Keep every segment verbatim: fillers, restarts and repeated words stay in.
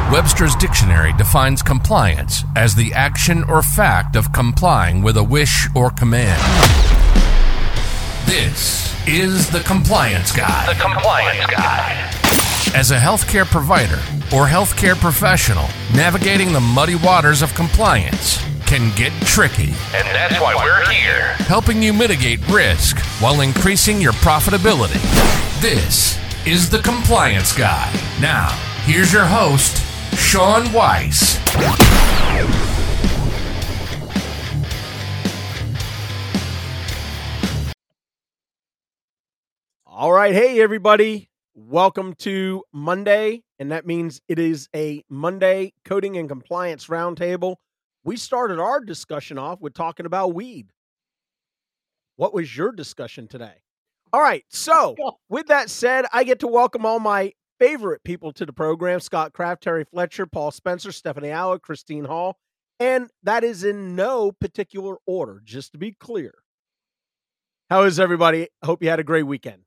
Webster's Dictionary defines compliance as the action or fact of complying with a wish or command. This is the Compliance Guy. The Compliance Guy. As a healthcare provider or healthcare professional, navigating the muddy waters of compliance can get tricky. And that's why we're here. Helping you mitigate risk while increasing your profitability. This is the Compliance Guy. Now, here's your host, Sean Weiss. All right. Hey, everybody. Welcome to Monday. And that means it is a Monday Coding and Compliance Roundtable. We started our discussion off with talking about weed. What was your discussion today? All right. So with that said, I get to welcome all my favorite people to the program: Scott Kraft, Terry Fletcher, Paul Spencer, Stephanie Allen, Christine Hall. And that is in no particular order, just to be clear. How is everybody? I hope you had a great weekend.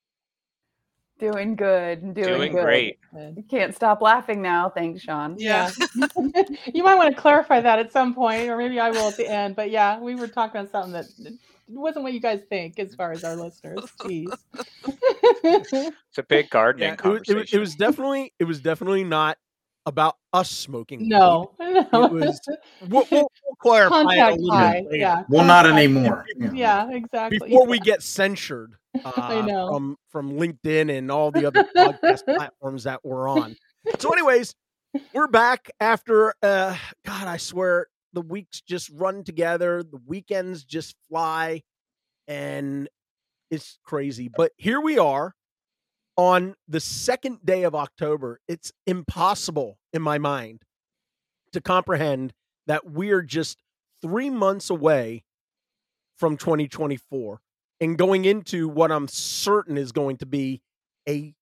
Doing good. Doing, Doing good. great. You can't stop laughing now. Thanks, Sean. Yeah. You might want to clarify that at some point, or maybe I will at the end. But yeah, we were talking about something that wasn't what you guys think as far as our listeners. Jeez. It's a big gardening Yeah, it, was, conversation. it, was, it was definitely it was definitely not about us smoking. No. weed. It was, we'll, we'll, we'll clarify it a Contact little high. bit later. Yeah. Well, not Contact- anymore. Yeah. Yeah, exactly. Before we get censored uh, I know. from from LinkedIn and all the other podcast platforms that we're on. So, anyways, we're back after. Uh, God, I swear the weeks just run together. The weekends just fly, and it's crazy. But here we are on the second day of October. It's impossible in my mind to comprehend that we're just three months away from twenty twenty-four and going into what I'm certain is going to be a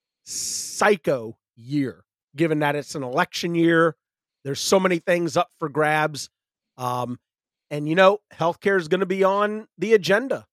psycho year, given that it's an election year. There's so many things up for grabs. Um, and, you know, healthcare is going to be on the agenda.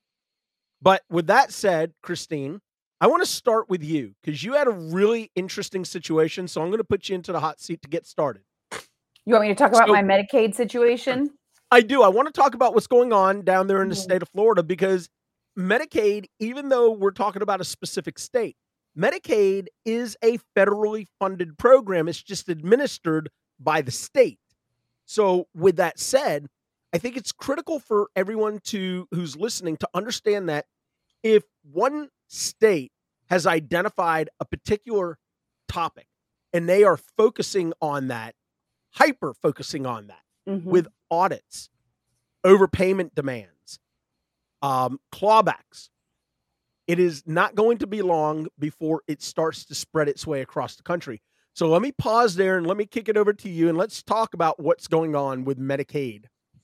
But with that said, Christine, I want to start with you because you had a really interesting situation. So I'm going to put you into the hot seat to get started. You want me to talk about So- my Medicaid situation? I do. I want to talk about what's going on down there in the Mhm. state of Florida because Medicaid, even though we're talking about a specific state, Medicaid is a federally funded program. It's just administered by the state. So with that said, I think it's critical for everyone to who's listening to understand that if one state has identified a particular topic and they are focusing on that, hyper focusing on that, Mhm. with audits, overpayment demands, um, clawbacks, it is not going to be long before it starts to spread its way across the country. So let me pause there and let me kick it over to you and let's talk about what's going on with Medicaid.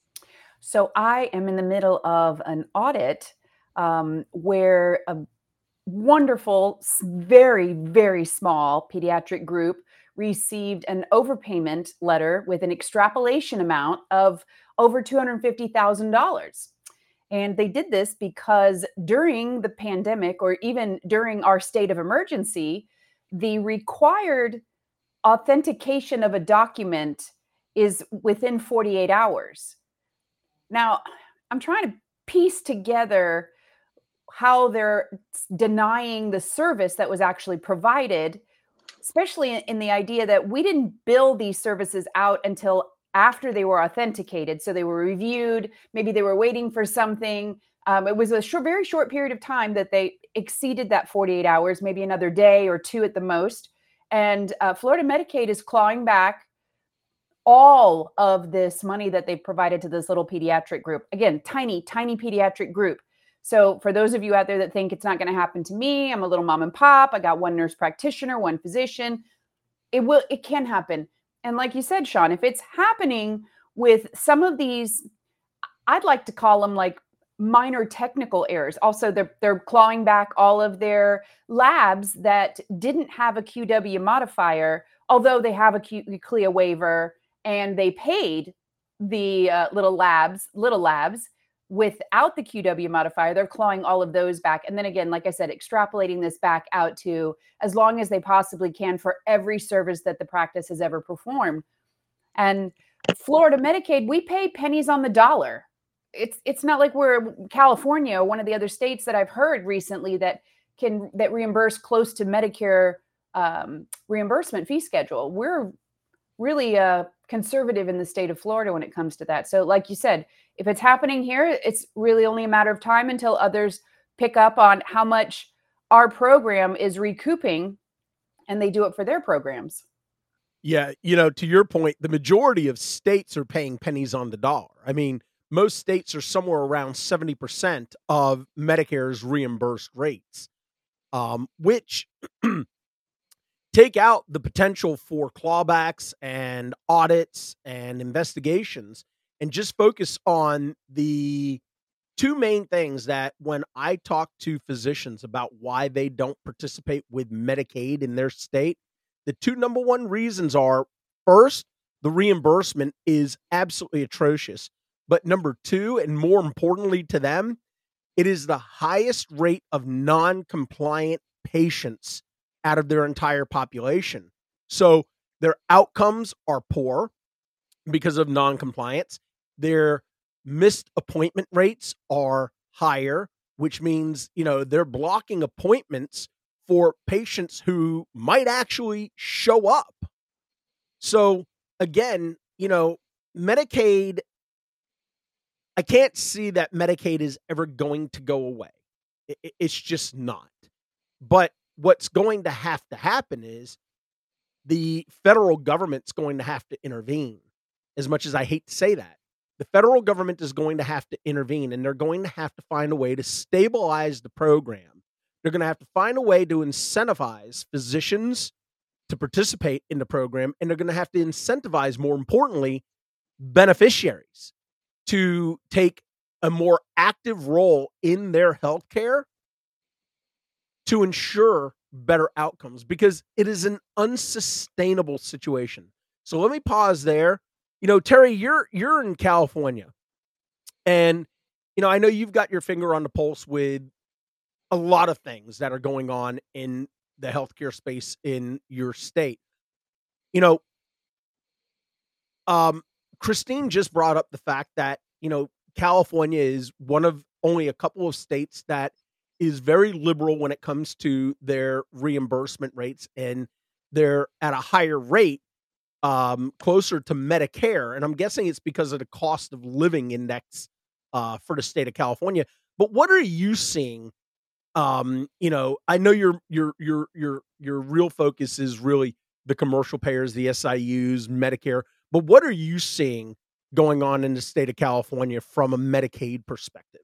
So I am in the middle of an audit um, where a wonderful, s- very, very small pediatric group received an overpayment letter with an extrapolation amount of over two hundred fifty thousand dollars. And they did this because during the pandemic, or even during our state of emergency, the required authentication of a document is within forty-eight hours. Now, I'm trying to piece together how they're denying the service that was actually provided, especially in, in the idea that we didn't bill these services out until after they were authenticated. So they were reviewed, maybe they were waiting for something. Um, it was a short, very short period of time that they exceeded that forty-eight hours, maybe another day or two at the most. And uh, Florida Medicaid is clawing back all of this money that they provided to this little pediatric group. Again, tiny, tiny pediatric group. So for those of you out there that think it's not going to happen to me, I'm a little mom and pop. I got one nurse practitioner, one physician. It will, it can happen. And like you said, Sean, if it's happening with some of these, I'd like to call them like minor technical errors. Also, they're, they're clawing back all of their labs that didn't have a Q W modifier, although they have a Q, C L I A waiver and they paid the uh, little labs, little labs. without the Q W modifier, they're clawing all of those back. And then again, like I said, extrapolating this back out to as long as they possibly can for every service that the practice has ever performed. And Florida Medicaid, we pay pennies on the dollar. It's it's not like we're California or one of the other states that I've heard recently that can that reimburse close to Medicare um, reimbursement fee schedule. We're really uh, conservative in the state of Florida when it comes to that. So like you said, if it's happening here, it's really only a matter of time until others pick up on how much our program is recouping, and they do it for their programs. Yeah, you know, to your point, the majority of states are paying pennies on the dollar. I mean, most states are somewhere around seventy percent of Medicare's reimbursed rates, um, which take out the potential for clawbacks and audits and investigations and just focus on the two main things that when I talk to physicians about why they don't participate with Medicaid in their state, the two number one reasons are, first, the reimbursement is absolutely atrocious. But number two, and more importantly to them, it is the highest rate of non-compliant patients out of their entire population. So their outcomes are poor because of non-compliance. Their missed appointment rates are higher, which means, you know, they're blocking appointments for patients who might actually show up. So again, you know, Medicaid, I can't see that Medicaid is ever going to go away. It's just not. But what's going to have to happen is the federal government's going to have to intervene. As much as I hate to say that, the federal government is going to have to intervene, and they're going to have to find a way to stabilize the program. They're going to have to find a way to incentivize physicians to participate in the program, and they're going to have to incentivize, more importantly, beneficiaries to take a more active role in their healthcare to ensure better outcomes, because it is an unsustainable situation. So let me pause there. You know, Terry, you're you're in California, and you know, I know you've got your finger on the pulse with a lot of things that are going on in the healthcare space in your state. You know, um, Christine just brought up the fact that, you know, California is one of only a couple of states that is very liberal when it comes to their reimbursement rates, and they're at a higher rate, um, closer to Medicare. And I'm guessing it's because of the cost of living index uh, for the state of California. But what are you seeing? Um, you know, I know your your your your your real focus is really the commercial payers, the S I Us, Medicare. But what are you seeing going on in the state of California from a Medicaid perspective?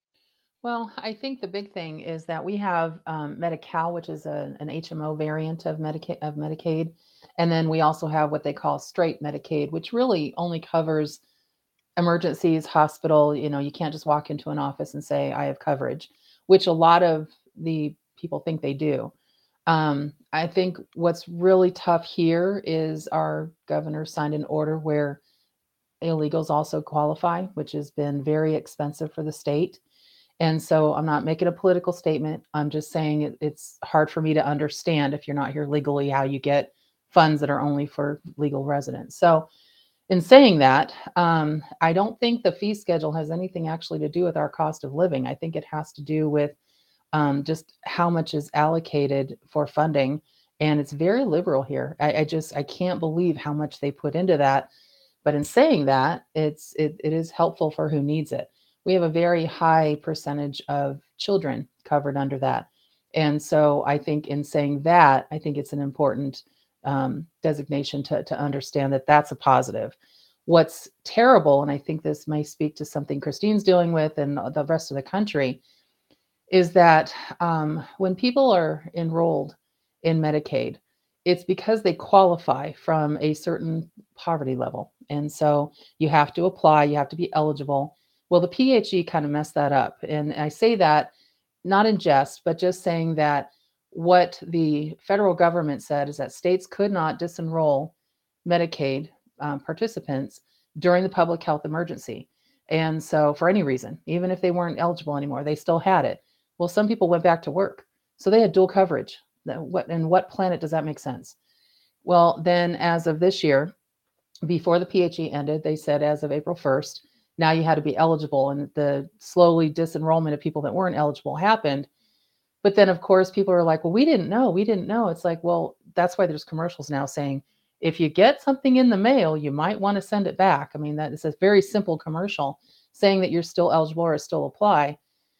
Well, I think the big thing is that we have um, Medi-Cal, which is a, an H M O variant of Medicaid, of Medicaid. And then we also have what they call straight Medicaid, which really only covers emergencies, hospital. You know, you can't just walk into an office and say, I have coverage, which a lot of the people think they do. Um, I think what's really tough here is our governor signed an order where illegals also qualify, which has been very expensive for the state. And so I'm not making a political statement. I'm just saying it, it's hard for me to understand, if you're not here legally, how you get funds that are only for legal residents. So in saying that, um, I don't think the fee schedule has anything actually to do with our cost of living. I think it has to do with um, just how much is allocated for funding. And it's very liberal here. I, I just, I can't believe how much they put into that. But in saying that, it's it, it is helpful for who needs it. We have a very high percentage of children covered under that. And so I think in saying that, I think it's an important um, designation to, to understand that that's a positive. What's terrible, and I think this may speak to something Christine's dealing with and the rest of the country, is that um, when people are enrolled in Medicaid, it's because they qualify from a certain poverty level. And so you have to apply, you have to be eligible. Well, the P H E kind of messed that up. And I say that not in jest, but just saying that what the federal government said is that states could not disenroll Medicaid um, participants during the public health emergency. And so for any reason, even if they weren't eligible anymore, they still had it. Well, some people went back to work. So they had dual coverage. What, and what planet does that make sense? Well, then as of this year, before the P H E ended, they said as of April first, now you had to be eligible, and the slowly disenrollment of people that weren't eligible happened. But then, of course, people are like, well, we didn't know. We didn't know. It's like, well, that's why there's commercials now saying, if you get something in the mail, you might want to send it back. I mean, that is a very simple commercial saying that you're still eligible or still apply.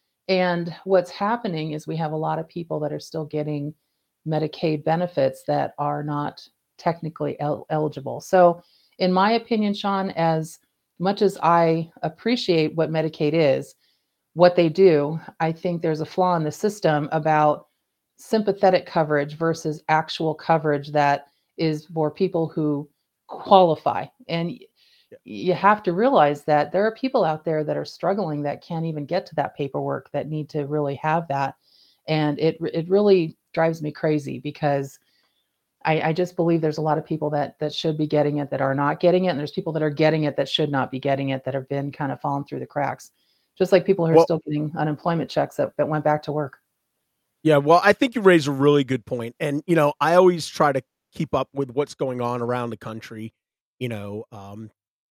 And what's happening is we have a lot of people that are still getting Medicaid benefits that are not technically el- eligible. So in my opinion, Sean, as much as I appreciate what Medicaid is, what they do, I think there's a flaw in the system about sympathetic coverage versus actual coverage that is for people who qualify. And yeah. you have to realize that there are people out there that are struggling that can't even get to that paperwork, that need to really have that. And it it really drives me crazy, because I, I just believe there's a lot of people that that should be getting it that are not getting it. And there's people that are getting it that should not be getting it, that have been kind of falling through the cracks. Just like people who are well, still getting unemployment checks that, that went back to work. Yeah, well, I think you raise a really good point. And, you know, I always try to keep up with what's going on around the country, you know, um,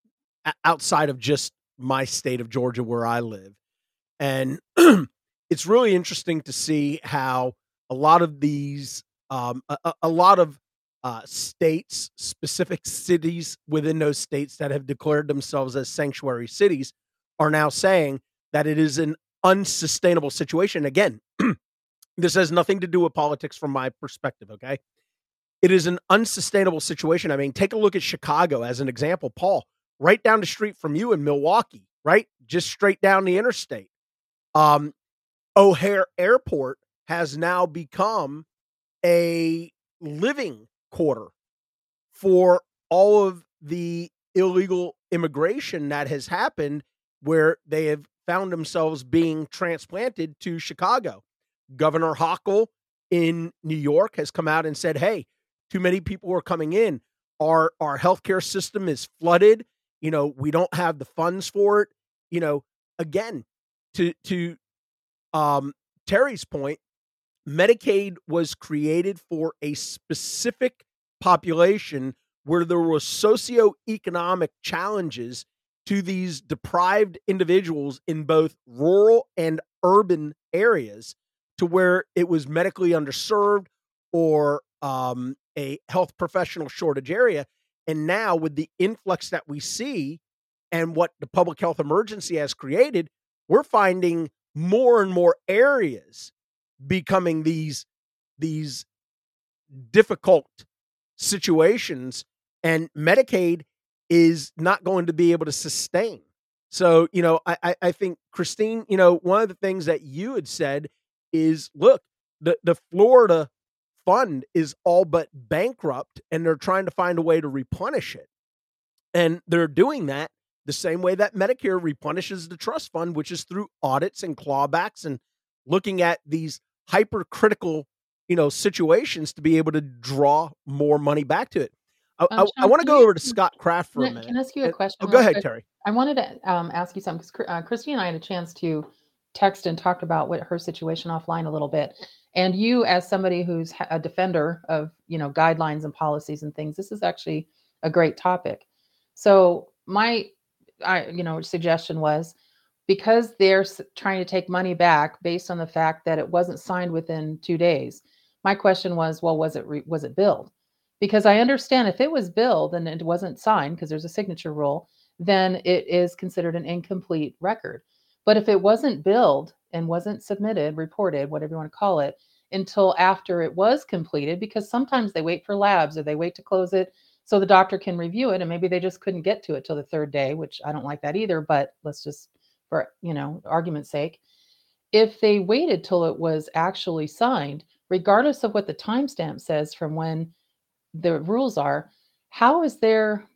outside of just my state of Georgia where I live. And it's really interesting to see how a lot of these, um, a, a lot of uh, states, specific cities within those states that have declared themselves as sanctuary cities are now saying that it is an unsustainable situation. Again, this has nothing to do with politics from my perspective, okay? It is an unsustainable situation. I mean, take a look at Chicago as an example. Paul, right down the street from you in Milwaukee, right? Just straight down the interstate. Um, O'Hare Airport has now become a living quarter for all of the illegal immigration that has happened, where they have found themselves being transplanted to Chicago. Governor Hochul in New York has come out and said, hey, too many people are coming in. Our, our healthcare system is flooded. You know, we don't have the funds for it. You know, again, to, to um, Terry's point, Medicaid was created for a specific population where there were socioeconomic challenges to these deprived individuals in both rural and urban areas, to where it was medically underserved or um, a health professional shortage area. And now with the influx that we see and what the public health emergency has created, we're finding more and more areas becoming these, these difficult situations, and Medicaid is not going to be able to sustain. So, you know, I, I think, Christine, you know, one of the things that you had said is, look, the, the Florida fund is all but bankrupt, and they're trying to find a way to replenish it. And they're doing that the same way that Medicare replenishes the trust fund, which is through audits and clawbacks and looking at these hypercritical, you know, situations to be able to draw more money back to it. I, Um, I, I Sean, want to can go you, over to Scott Kraft for a can I minute. can I ask you a And- question? oh, go real ahead, quick? Terry. I wanted to um, ask you something, because uh, Christy and I had a chance to text and talk about what her situation offline a little bit. And you, as somebody who's ha- a defender of, you know, guidelines and policies and things, this is actually a great topic. So my, I, you know, suggestion was, because they're s- trying to take money back based on the fact that it wasn't signed within two days. My question was, well, was it re- was it billed? Because I understand if it was billed and it wasn't signed, because there's a signature rule, then it is considered an incomplete record. But if it wasn't billed and wasn't submitted, reported, whatever you want to call it, until after it was completed, because sometimes they wait for labs or they wait to close it so the doctor can review it, and maybe they just couldn't get to it till the third day, which I don't like that either, but let's just, for, you know, argument's sake, if they waited till it was actually signed, regardless of what the timestamp says from when the rules are, how is there,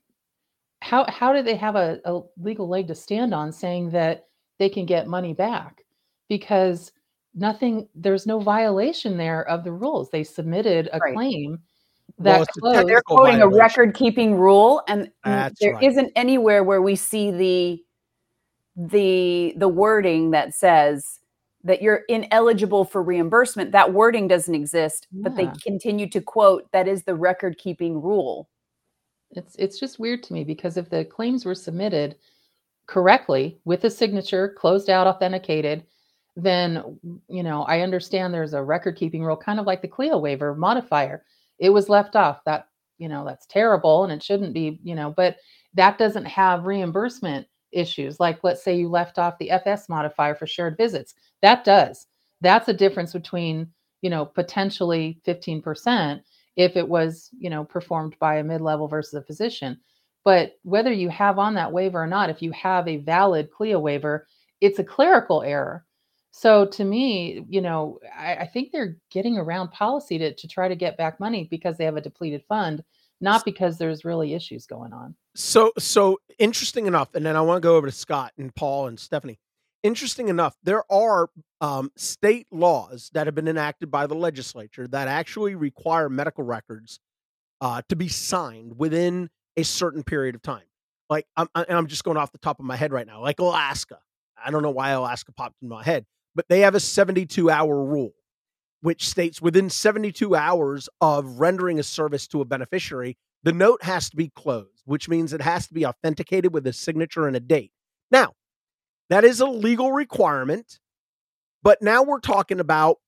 how how do they have a, a legal leg to stand on saying that they can get money back? Because nothing, there's no violation there of the rules. They submitted a Right. claim Well, that it's a closed. They're technical quoting a violation. record keeping rule, and mm, That's there right. isn't anywhere where we see the the the wording that says that you're ineligible for reimbursement, that wording doesn't exist, but they Yeah. continue to quote that is the record keeping rule. It's it's just weird to me because if the claims were submitted correctly with a signature, closed out, authenticated, then you know I understand there's a record keeping rule, kind of like the CLIA waiver modifier. It was left off. That you know that's terrible and it shouldn't be. You know, but that doesn't have reimbursement issues. Like let's say you left off the F S modifier for shared visits. That does. That's a difference between you know potentially fifteen percent if it was you know performed by a mid-level versus a physician. But whether you have on that waiver or not, if you have a valid CLIA waiver, it's a clerical error. So to me, you know, I, I think they're getting around policy to, to try to get back money because they have a depleted fund, not because there's really issues going on. So, so interesting enough, and then I want to go over to Scott and Paul and Stephanie. Interesting enough, there are um, state laws that have been enacted by the legislature that actually require medical records uh, to be signed within a certain period of time. Like, I'm, and I'm just going off the top of my head right now, like Alaska. I don't know why Alaska popped in my head, but they have a seventy-two hour rule, which states within seventy-two hours of rendering a service to a beneficiary, the note has to be closed, which means it has to be authenticated with a signature and a date. Now, that is a legal requirement, but now we're talking about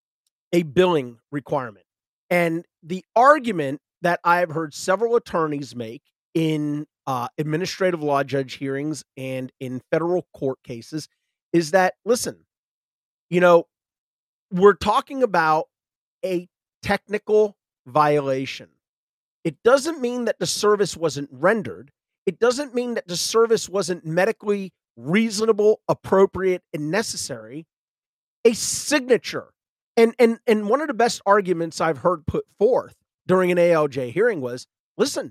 a billing requirement. And the argument that I've heard several attorneys make in uh, administrative law judge hearings and in federal court cases is that, listen, you know, we're talking about a technical violation. It doesn't mean that the service wasn't rendered. It doesn't mean that the service wasn't medically reasonable, appropriate, and necessary. A signature. And, and, and one of the best arguments I've heard put forth during an A L J hearing was, listen,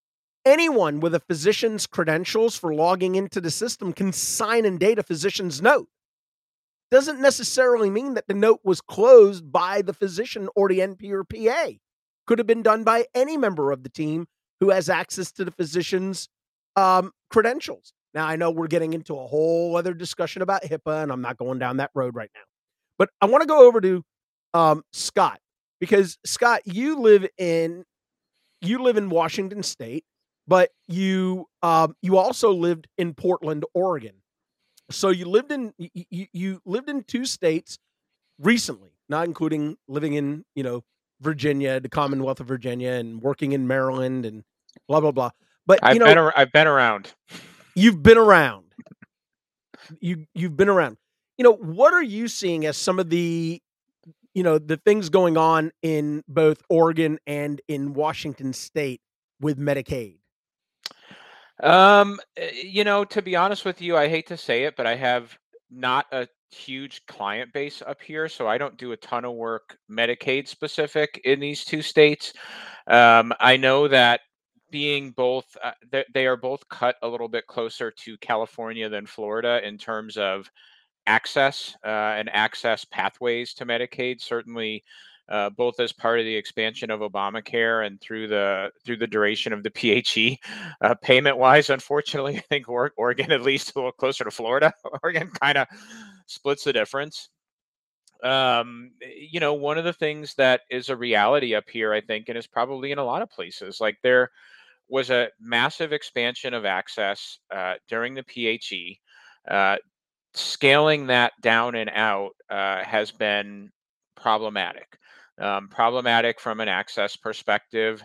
anyone with a physician's credentials for logging into the system can sign and date a physician's note. Doesn't necessarily mean that the note was closed by the physician or the N P or P A. Could have been done by any member of the team who has access to the physician's um, credentials. Now, I know we're getting into a whole other discussion about HIPAA, and I'm not going down that road right now. But I want to go over to um, Scott, because Scott, you live in you live in Washington State, but you um, you also lived in Portland, Oregon. So you lived in you, you lived in two states recently, not including living in you know Virginia, the Commonwealth of Virginia, and working in Maryland, and blah blah blah. But I've you know, been ar- I've been around. You've been around. You you've been around. You know, what are you seeing as some of the you know the things going on in both Oregon and in Washington State with Medicaid? Um, eh, you know, to be honest with you, I hate to say it, but I have not a huge client base up here, so I don't do a ton of work Medicaid specific in these two states. Um, I know that being both, uh, they, they are both cut a little bit closer to California than Florida in terms of access uh, and access pathways to Medicaid. Certainly, uh, both as part of the expansion of Obamacare and through the through the duration of the P H E. Uh, payment wise, unfortunately, I think or- Oregon at least a little closer to Florida. Oregon kind of splits the difference. Um, you know, one of the things that is a reality up here, I think, and is probably in a lot of places, like there was a massive expansion of access uh, during the P H E. Uh, scaling that down and out uh, has been problematic. Um, problematic from an access perspective.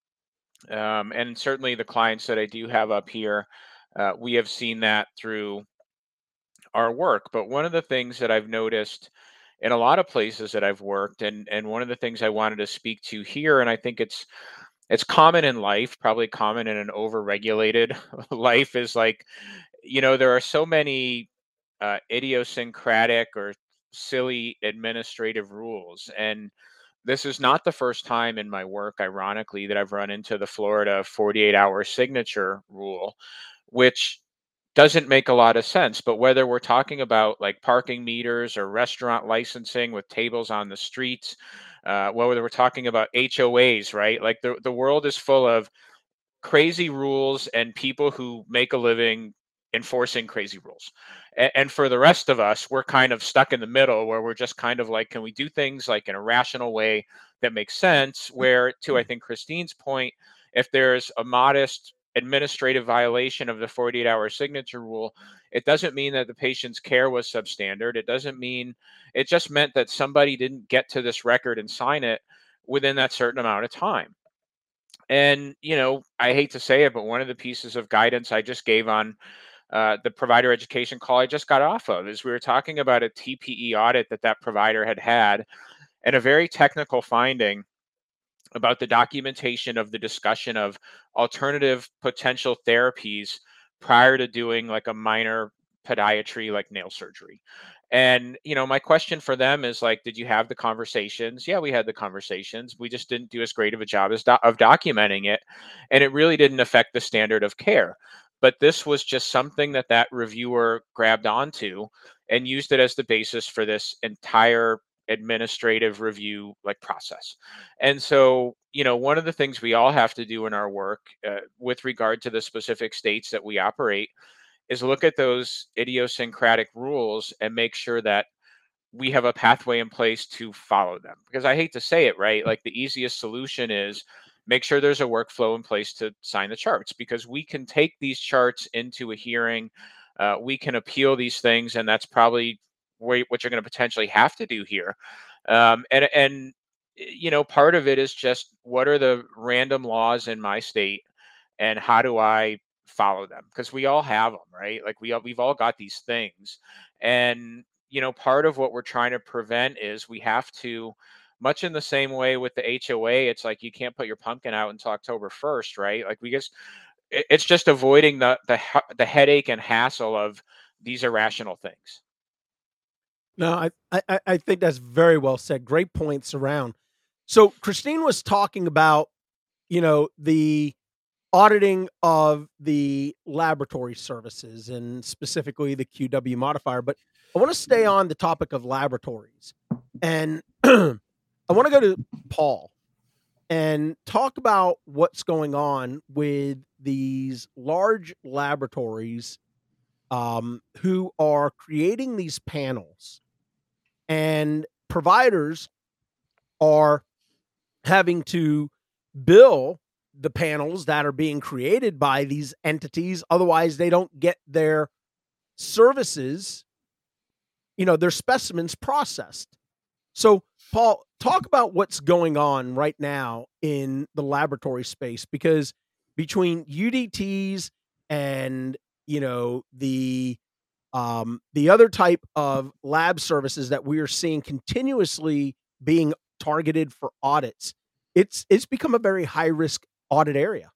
Um, and certainly the clients that I do have up here, uh, we have seen that through our work. But one of the things that I've noticed in a lot of places that I've worked, and and one of the things I wanted to speak to here, and I think it's it's common in life, probably common in an overregulated life, is like, you know, there are so many uh, idiosyncratic or silly administrative rules. And this is not the first time in my work, ironically, that I've run into the Florida forty-eight hour signature rule, which doesn't make a lot of sense. But whether we're talking about like parking meters or restaurant licensing with tables on the streets, uh, whether we're talking about H O As, right? Like the, the world is full of crazy rules and people who make a living enforcing crazy rules. And, and for the rest of us, we're kind of stuck in the middle where we're just kind of like, can we do things like in a rational way that makes sense? Where, to I think Christine's point, if there's a modest administrative violation of the forty-eight hour signature rule, it doesn't mean that the patient's care was substandard. It doesn't mean, it just meant that somebody didn't get to this record and sign it within that certain amount of time. And, you know, I hate to say it, but one of the pieces of guidance I just gave on uh, the provider education call I just got off of is we were talking about a T P E audit that that provider had had, and a very technical finding about the documentation of the discussion of alternative potential therapies prior to doing like a minor podiatry, like nail surgery. And, you know, my question for them is like, did you have the conversations? Yeah, we had the conversations. We just didn't do as great of a job as do- of documenting it. And it really didn't affect the standard of care. But this was just something that that reviewer grabbed onto and used it as the basis for this entire administrative review like process. And so, you know, one of the things we all have to do in our work uh, with regard to the specific states that we operate is look at those idiosyncratic rules and make sure that we have a pathway in place to follow them. Because I hate to say it, right? Like the easiest solution is make sure there's a workflow in place to sign the charts, because we can take these charts into a hearing. Uh, we can appeal these things, and that's probably what you're going to potentially have to do here. Um, and, and, you know, part of it is just what are the random laws in my state and how do I follow them? Because we all have them, right? Like we all, we've all got these things. And, you know, part of what we're trying to prevent is we have to, much in the same way with the H O A, it's like you can't put your pumpkin out until October first, right? Like we just, it, it's just avoiding the, the the headache and hassle of these irrational things. No, I, I I think that's very well said. Great points around. So Christine was talking about, you know, the auditing of the laboratory services and specifically the Q W modifier, but I want to stay on the topic of laboratories. And I want to go to Paul and talk about what's going on with these large laboratories um, who are creating these panels, and providers are having to bill the panels that are being created by these entities. Otherwise, they don't get their services, you know, their specimens processed. So, Paul, talk about what's going on right now in the laboratory space, because between U D Ts and, you know, the um, the other type of lab services that we are seeing continuously being targeted for audits, it's it's become a very high risk audit area.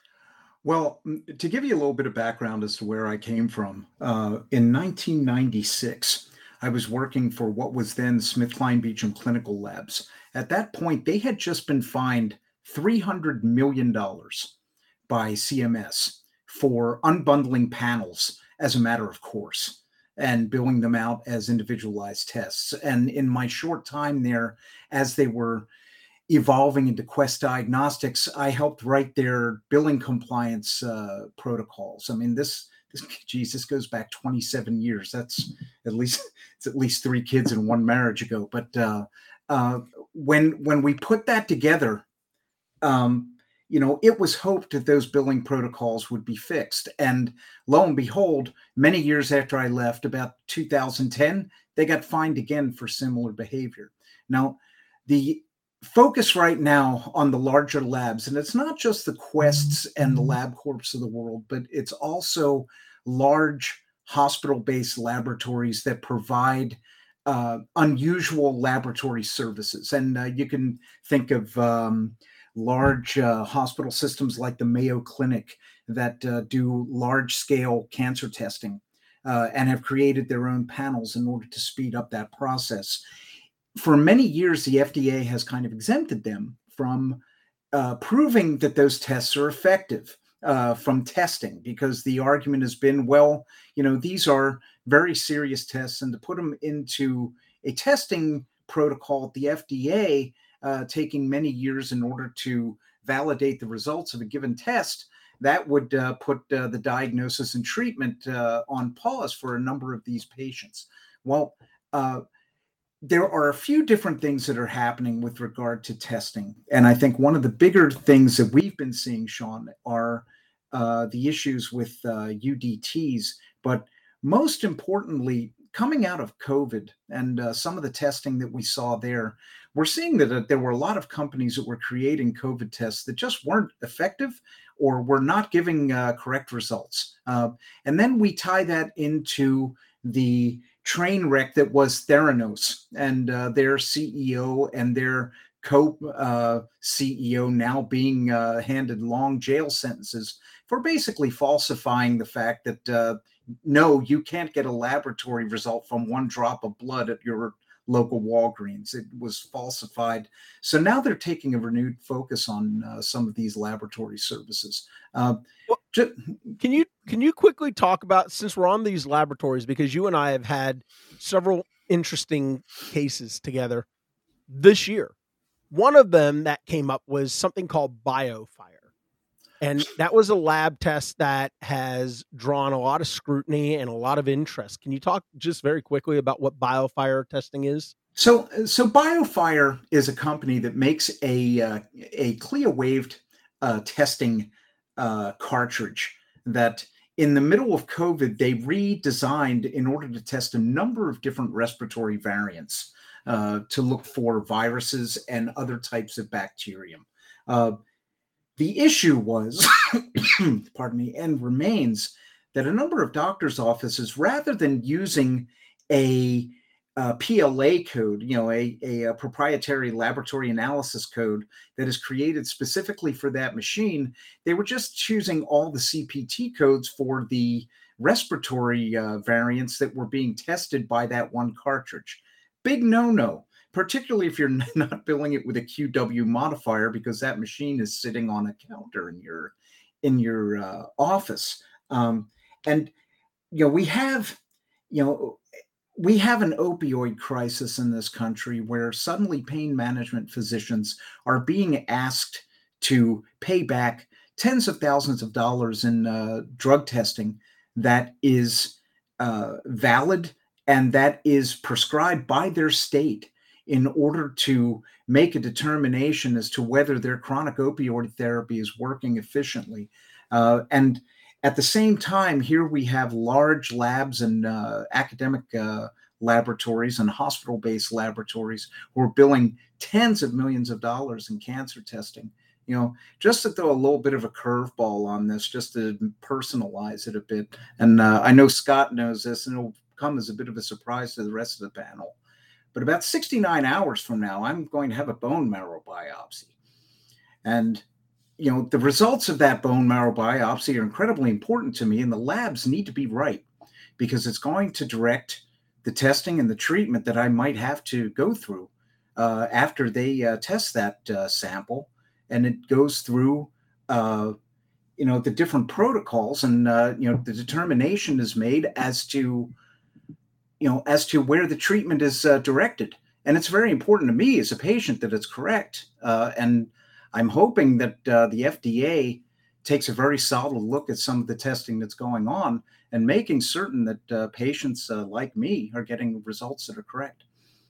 Well, to give you a little bit of background as to where I came from, uh, in nineteen ninety-six, I was working for what was then SmithKline Beecham Clinical Labs. At that point, they had just been fined three hundred million dollars by C M S for unbundling panels as a matter of course and billing them out as individualized tests. And in my short time there, as they were evolving into Quest Diagnostics, I helped write their billing compliance uh, protocols. I mean, this, this, geez, this goes back twenty-seven years. That's at least, it's at least three kids and one marriage ago. But uh, uh, when, when we put that together, um, you know, it was hoped that those billing protocols would be fixed. And lo and behold, many years after I left, about two thousand ten, they got fined again for similar behavior. Now, the focus right now on the larger labs, and it's not just the Quests and the LabCorps of the world, but it's also large hospital-based laboratories that provide uh, unusual laboratory services. And uh, you can think of um, large uh, hospital systems like the Mayo Clinic that uh, do large-scale cancer testing uh, and have created their own panels in order to speed up that process. For many years, the F D A has kind of exempted them from uh, proving that those tests are effective uh, from testing, because the argument has been, well, you know, these are very serious tests, and to put them into a testing protocol at the F D A, uh, taking many years in order to validate the results of a given test, that would uh, put uh, the diagnosis and treatment uh, on pause for a number of these patients. Well, uh, there are a few different things that are happening with regard to testing. And I think one of the bigger things that we've been seeing, Sean, are uh, the issues with uh, U D Ts. But most importantly, coming out of COVID and uh, some of the testing that we saw there, we're seeing that uh, there were a lot of companies that were creating COVID tests that just weren't effective or were not giving uh, correct results. Uh, and then we tie that into the train wreck that was Theranos and uh, their C E O and their co-C E O now being uh, handed long jail sentences for basically falsifying the fact that, uh, no, you can't get a laboratory result from one drop of blood at your local Walgreens. It was falsified. So now they're taking a renewed focus on uh, some of these laboratory services. Uh, well, just, can you can you quickly talk about, since we're on these laboratories, because you and I have had several interesting cases together this year. One of them that came up was something called BioFire. And that was a lab test that has drawn a lot of scrutiny and a lot of interest. Can you talk just very quickly about what BioFire testing is? So, so BioFire is a company that makes a uh, a CLIA waived uh, testing uh, cartridge that, in the middle of COVID, they redesigned in order to test a number of different respiratory variants uh, to look for viruses and other types of bacterium. Uh, The issue was, pardon me, and remains that a number of doctors' offices, rather than using a, a P L A code, you know, a, a, a proprietary laboratory analysis code that is created specifically for that machine, they were just choosing all the C P T codes for the respiratory uh, variants that were being tested by that one cartridge. Big no-no. Particularly if you're not billing it with a Q W modifier, because that machine is sitting on a counter in your in your uh, office. Um, and you know we have you know we have an opioid crisis in this country where suddenly pain management physicians are being asked to pay back tens of thousands of dollars in uh, drug testing that is uh, valid and that is prescribed by their state, in order to make a determination as to whether their chronic opioid therapy is working efficiently. Uh, and at the same time, here we have large labs and uh, academic uh, laboratories and hospital-based laboratories who are billing tens of millions of dollars in cancer testing. You know, just to throw a little bit of a curveball on this, just to personalize it a bit. And uh, I know Scott knows this, and it'll come as a bit of a surprise to the rest of the panel. But about sixty-nine hours from now, I'm going to have a bone marrow biopsy. And, you know, the results of that bone marrow biopsy are incredibly important to me, and the labs need to be right, because it's going to direct the testing and the treatment that I might have to go through uh, after they uh, test that uh, sample. And it goes through, uh, you know, the different protocols, and, uh, you know, the determination is made as to, you know, as to where the treatment is uh, directed. And it's very important to me as a patient that it's correct. Uh, and I'm hoping that uh, the F D A takes a very solid look at some of the testing that's going on and making certain that uh, patients uh, like me are getting results that are correct.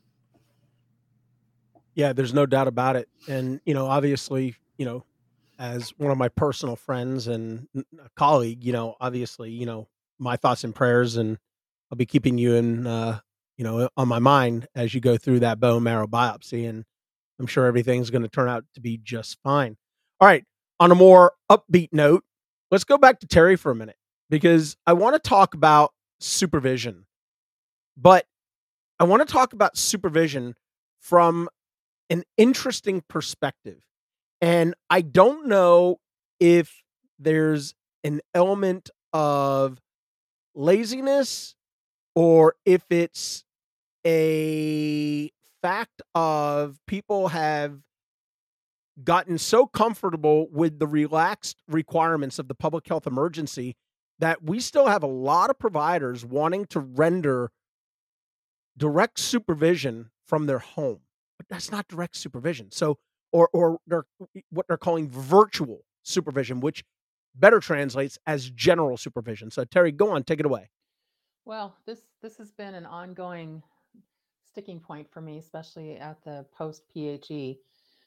Yeah, there's no doubt about it. And, you know, obviously, you know, as one of my personal friends and a colleague, you know, obviously, you know, my thoughts and prayers, and I'll be keeping you in, uh, you know, on my mind as you go through that bone marrow biopsy, and I'm sure everything's going to turn out to be just fine. All right. On a more upbeat note, let's go back to Terry for a minute, because I want to talk about supervision, but I want to talk about supervision from an interesting perspective. And I don't know if there's an element of laziness, or if it's a fact of people have gotten so comfortable with the relaxed requirements of the public health emergency that we still have a lot of providers wanting to render direct supervision from their home. But that's not direct supervision. So or or they're what they're calling virtual supervision, which better translates as general supervision. So Terry, go on, take it away. Well, this this has been an ongoing sticking point for me, especially at the post P H E.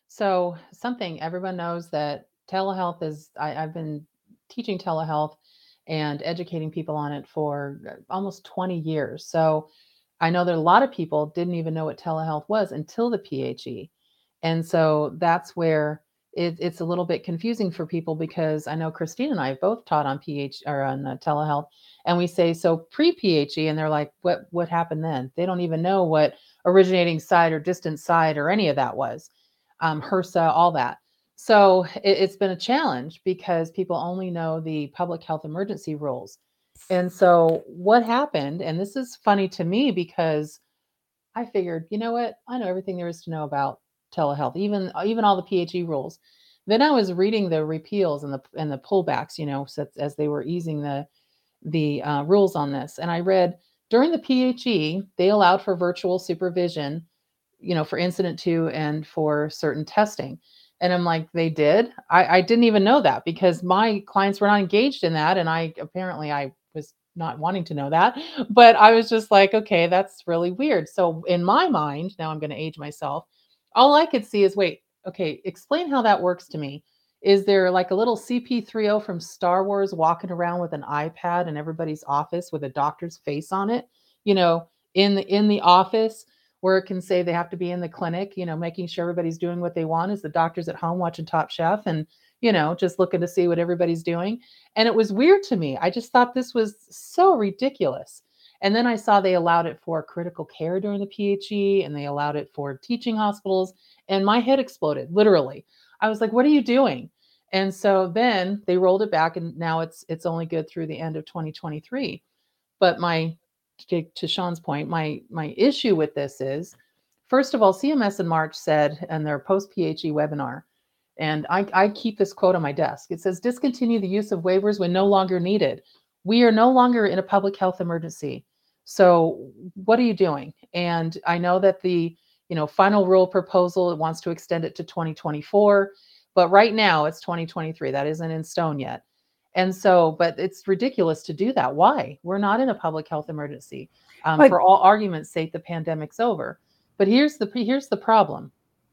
So something everyone knows that telehealth is, I, I've been teaching telehealth and educating people on it for almost twenty years. So I know that a lot of people didn't even know what telehealth was until the P H E. And so that's where it, it's a little bit confusing for people, because I know Christine and I have both taught on P H or on uh, telehealth, and we say, so pre-P H E, and they're like, what, what happened then? They don't even know what originating site or distant site or any of that was, um, HRSA, all that. So it, it's been a challenge because people only know the public health emergency rules. And so what happened, and this is funny to me because I figured, you know what, I know everything there is to know about telehealth, even even all the P H E rules. Then I was reading the repeals and the and the pullbacks, you know, so as they were easing the the uh, rules on this. And I read during the P H E, they allowed for virtual supervision, you know, for incident two and for certain testing. And I'm like, they did? I, I didn't even know that, because my clients were not engaged in that. And I apparently I was not wanting to know that, but I was just like, okay, that's really weird. So in my mind, now I'm going to age myself, all I could see is, wait, okay, explain how that works to me. Is there like a little C P three oh from Star Wars walking around with an iPad in everybody's office with a doctor's face on it, you know, in the in the office, where it can say they have to be in the clinic, you know, making sure everybody's doing what they want, as the doctor's at home watching Top Chef and, you know, just looking to see what everybody's doing. And it was weird to me. I just thought this was so ridiculous. And then I saw they allowed it for critical care during the P H E, and they allowed it for teaching hospitals, and my head exploded, literally. I was like, what are you doing? And so then they rolled it back, and now it's it's only good through the end of twenty twenty-three. But my, to, to Sean's point, my my issue with this is, first of all, C M S in March said in their post-P H E webinar, and I, I keep this quote on my desk, it says, discontinue the use of waivers when no longer needed. We are no longer in a public health emergency. So what are you doing? And I know that the, you know, final rule proposal, it wants to extend it to twenty twenty-four, but right now it's twenty twenty-three. That isn't in stone yet. And so, but it's ridiculous to do that. Why? We're not in a public health emergency. Um, Like- for all argument's sake, the pandemic's over. But here's the here's the problem.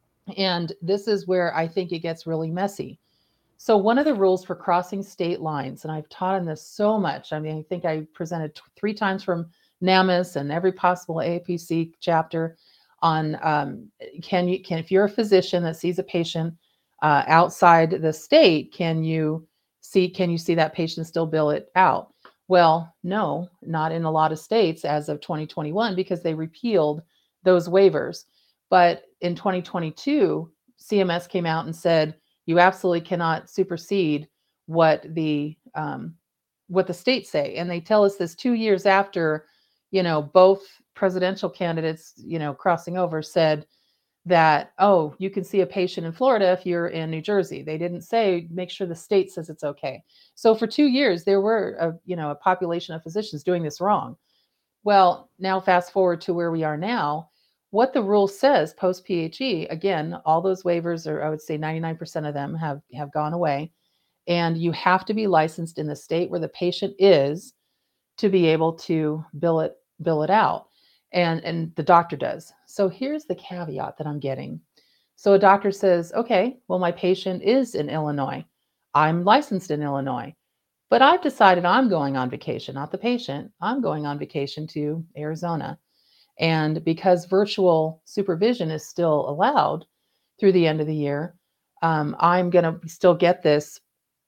And this is where I think it gets really messy. So one of the rules for crossing state lines, and I've taught on this so much. I mean, I think I presented t- three times from NAMIS and every possible A A P C chapter on um, can you can if you're a physician that sees a patient uh, outside the state, can you see can you see that patient still bill it out? Well, no, not in a lot of states as of twenty twenty-one, because they repealed those waivers. But in twenty twenty-two, C M S came out and said you absolutely cannot supersede what the um, what the states say, and they tell us this two years after, you know, both presidential candidates, you know, crossing over said that, oh, you can see a patient in Florida if you're in New Jersey. They didn't say make sure the state says it's okay. So for two years there were a, you know, a population of physicians doing this wrong. Well, now fast forward to where we are now. What the rule says post P H E, again, all those waivers, or I would say ninety-nine percent of them have have gone away, and you have to be licensed in the state where the patient is to be able to bill it bill it out, and and the doctor does. So here's the caveat that I'm getting. So a doctor says, okay, well, my patient is in Illinois. I'm licensed in Illinois, but I've decided I'm going on vacation, not the patient. I'm going on vacation to Arizona. And because virtual supervision is still allowed through the end of the year, um, I'm going to still get this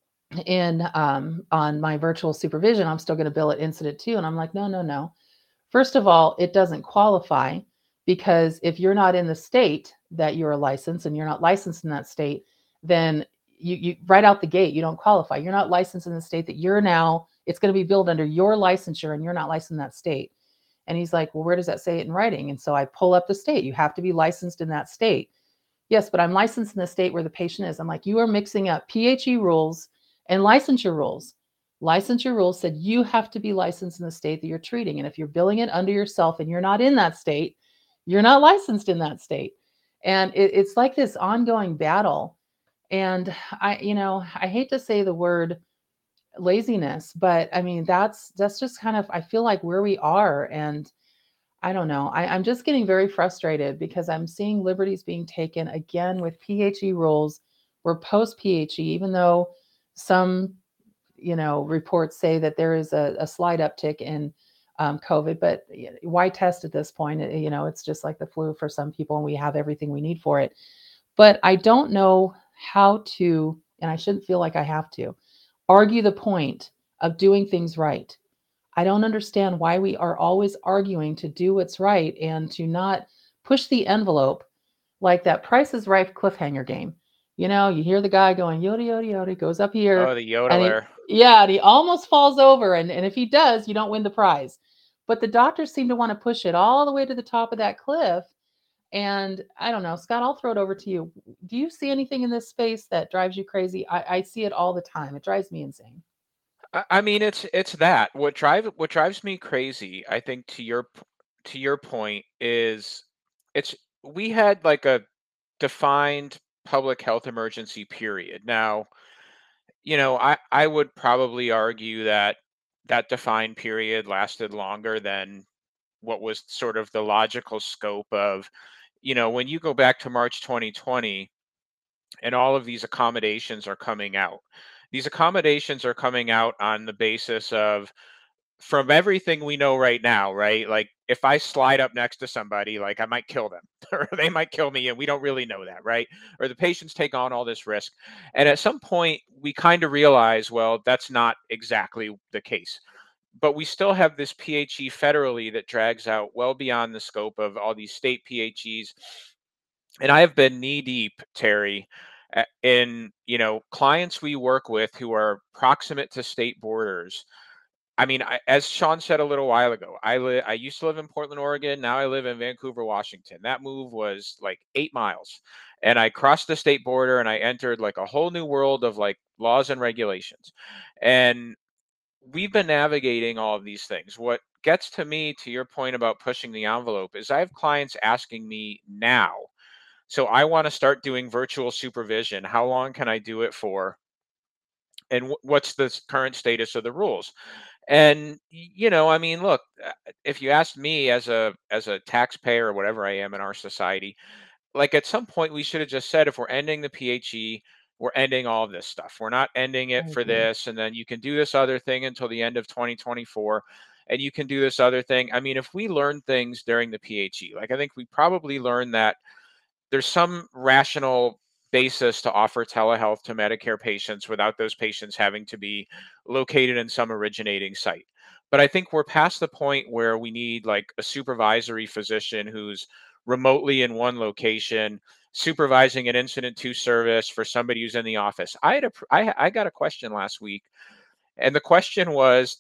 in um, on my virtual supervision. I'm still going to bill it incident two. And I'm like, no, no, no. First of all, it doesn't qualify, because if you're not in the state that you're a license and you're not licensed in that state, then you, you right out the gate, you don't qualify. You're not licensed in the state that you're now, it's going to be billed under your licensure, and you're not licensed in that state. And he's like, well, where does that say it in writing? And so I pull up the state. You have to be licensed in that state. Yes, but I'm licensed in the state where the patient is. I'm like, you are mixing up P H E rules and licensure rules. Licensure rules said you have to be licensed in the state that you're treating. And if you're billing it under yourself and you're not in that state, you're not licensed in that state. And it, it's like this ongoing battle. And I, you know, I hate to say the word laziness, but I mean, that's, that's just kind of, I feel like where we are. And I don't know. I, I'm just getting very frustrated because I'm seeing liberties being taken again with P H E rules. We're post P H E, even though some, you know, reports say that there is a, a slight uptick in um, COVID, but why test at this point? It- You know, it's just like the flu for some people, and we have everything we need for it. But I don't know how to, and I shouldn't feel like I have to, argue the point of doing things right. I don't understand why we are always arguing to do what's right and to not push the envelope like that Price is Right cliffhanger game. You know, you hear the guy going yoda yoda yoda, goes up Oh, here, the and he, yodeler. yeah, and he almost falls over, and, and if he does, you don't win the prize. But the doctors seem to want to push it all the way to the top of that cliff. And I don't know, Scott, I'll throw it over to you. Do you see anything in this space that drives you crazy? I, I see it all the time. It drives me insane. I I mean, it's it's that. What drive what drives me crazy, I think to your p- to your point is it's we had like a defined public health emergency period. Now, you know, I I would probably argue that that defined period lasted longer than what was sort of the logical scope of, you know, when you go back to March twenty twenty and all of these accommodations are coming out. These accommodations are coming out on the basis of from everything we know right now, right? Like if I slide up next to somebody, like I might kill them or they might kill me and we don't really know that, right? Or the patients take on all this risk. And at some point we kind of realize, well, that's not exactly the case. But we still have this P H E federally that drags out well beyond the scope of all these state P H Es. And I have been knee deep, Terry, a- in, you know, clients we work with who are proximate to state borders. I mean, I, as Sean said a little while ago, I li- I used to live in Portland, Oregon. Now I live in Vancouver, Washington. That move was like eight miles, and I crossed the state border and I entered like a whole new world of like laws and regulations. And we've been navigating all of these things. What gets to me, to your point about pushing the envelope, is I have clients asking me now. So I want to start doing virtual supervision. How long can I do it for? And wh- what's the s- current status of the rules? And y- you know, I mean, look, uh, if you asked me as a as a taxpayer or whatever I am in our society, like at some point we should have just said if we're ending the P H E, we're ending all of this stuff. We're not ending I it for agree. this, and then you can do this other thing until the end of twenty twenty-four, and you can do this other thing. I mean, if we learn things during the P H E, like I think we probably learned that there's some rational basis to offer telehealth to Medicare patients without those patients having to be located in some originating site. But I think we're past the point where we need like a supervisory physician who's remotely in one location supervising an incident to service for somebody who's in the office. I had a pr- I, I got a question last week, and the question was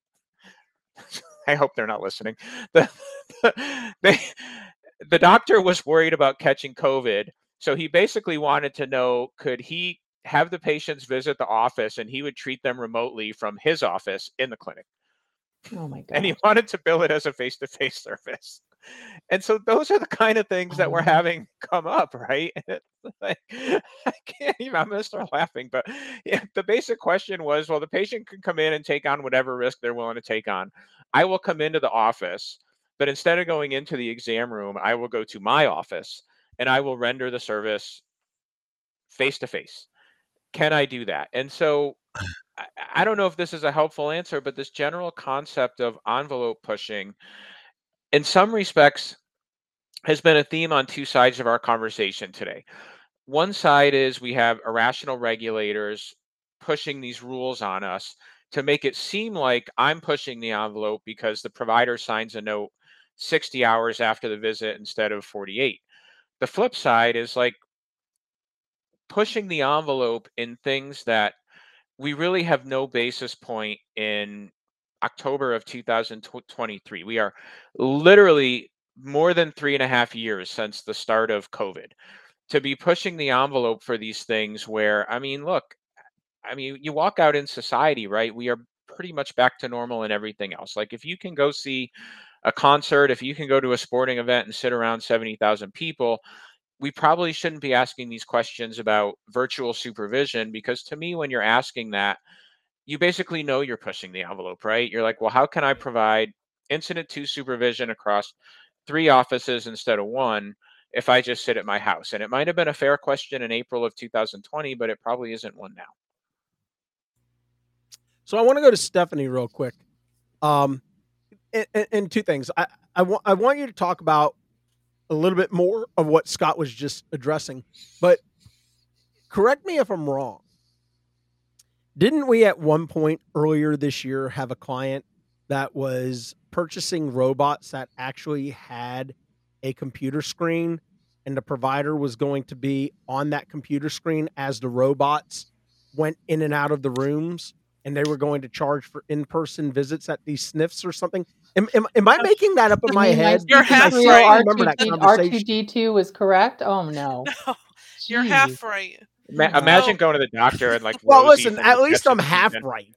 I hope they're not listening. The, they, the doctor was worried about catching COVID. So he basically wanted to know, could he have the patients visit the office and he would treat them remotely from his office in the clinic? Oh my And he gosh. wanted to bill it as a face-to-face service. And so those are the kind of things that we're Um, having come up, right? Like, I can't even, I'm going to start laughing. But yeah, the basic question was, well, the patient can come in and take on whatever risk they're willing to take on. I will come into the office, but instead of going into the exam room, I will go to my office and I will render the service face to face. Can I do that? And so I, I don't know if this is a helpful answer, but this general concept of envelope pushing, in some respects, has been a theme on two sides of our conversation today. One side is we have irrational regulators pushing these rules on us to make it seem like I'm pushing the envelope because the provider signs a note sixty hours after the visit instead of forty-eight. The flip side is like pushing the envelope in things that we really have no basis point in October of two thousand twenty-three. We are literally more than three and a half years since the start of COVID to be pushing the envelope for these things where, I mean, look, I mean, you walk out in society, right? We are pretty much back to normal and everything else. Like if you can go see a concert, if you can go to a sporting event and sit around seventy thousand people, we probably shouldn't be asking these questions about virtual supervision, because to me, when you're asking that, you basically know you're pushing the envelope, right? You're like, well, how can I provide incident to supervision across three offices instead of one if I just sit at my house? And it might have been a fair question in April of two thousand twenty, but it probably isn't one now. So I want to go to Stephanie real quick. Um, and, and two things. I, I, want, I want you to talk about a little bit more of what Scott was just addressing, but correct me if I'm wrong. Didn't we at one point earlier this year have a client that was purchasing robots that actually had a computer screen, and the provider was going to be on that computer screen as the robots went in and out of the rooms, and they were going to charge for in-person visits at these sniffs or something? Am, am, am I making that up in my head? You're half right. I remember that R two D two was correct? Oh, no. No, you're half right. Ma- imagine going to the doctor and like, well, Rosie listen, from at the least Jetsons I'm half season. right.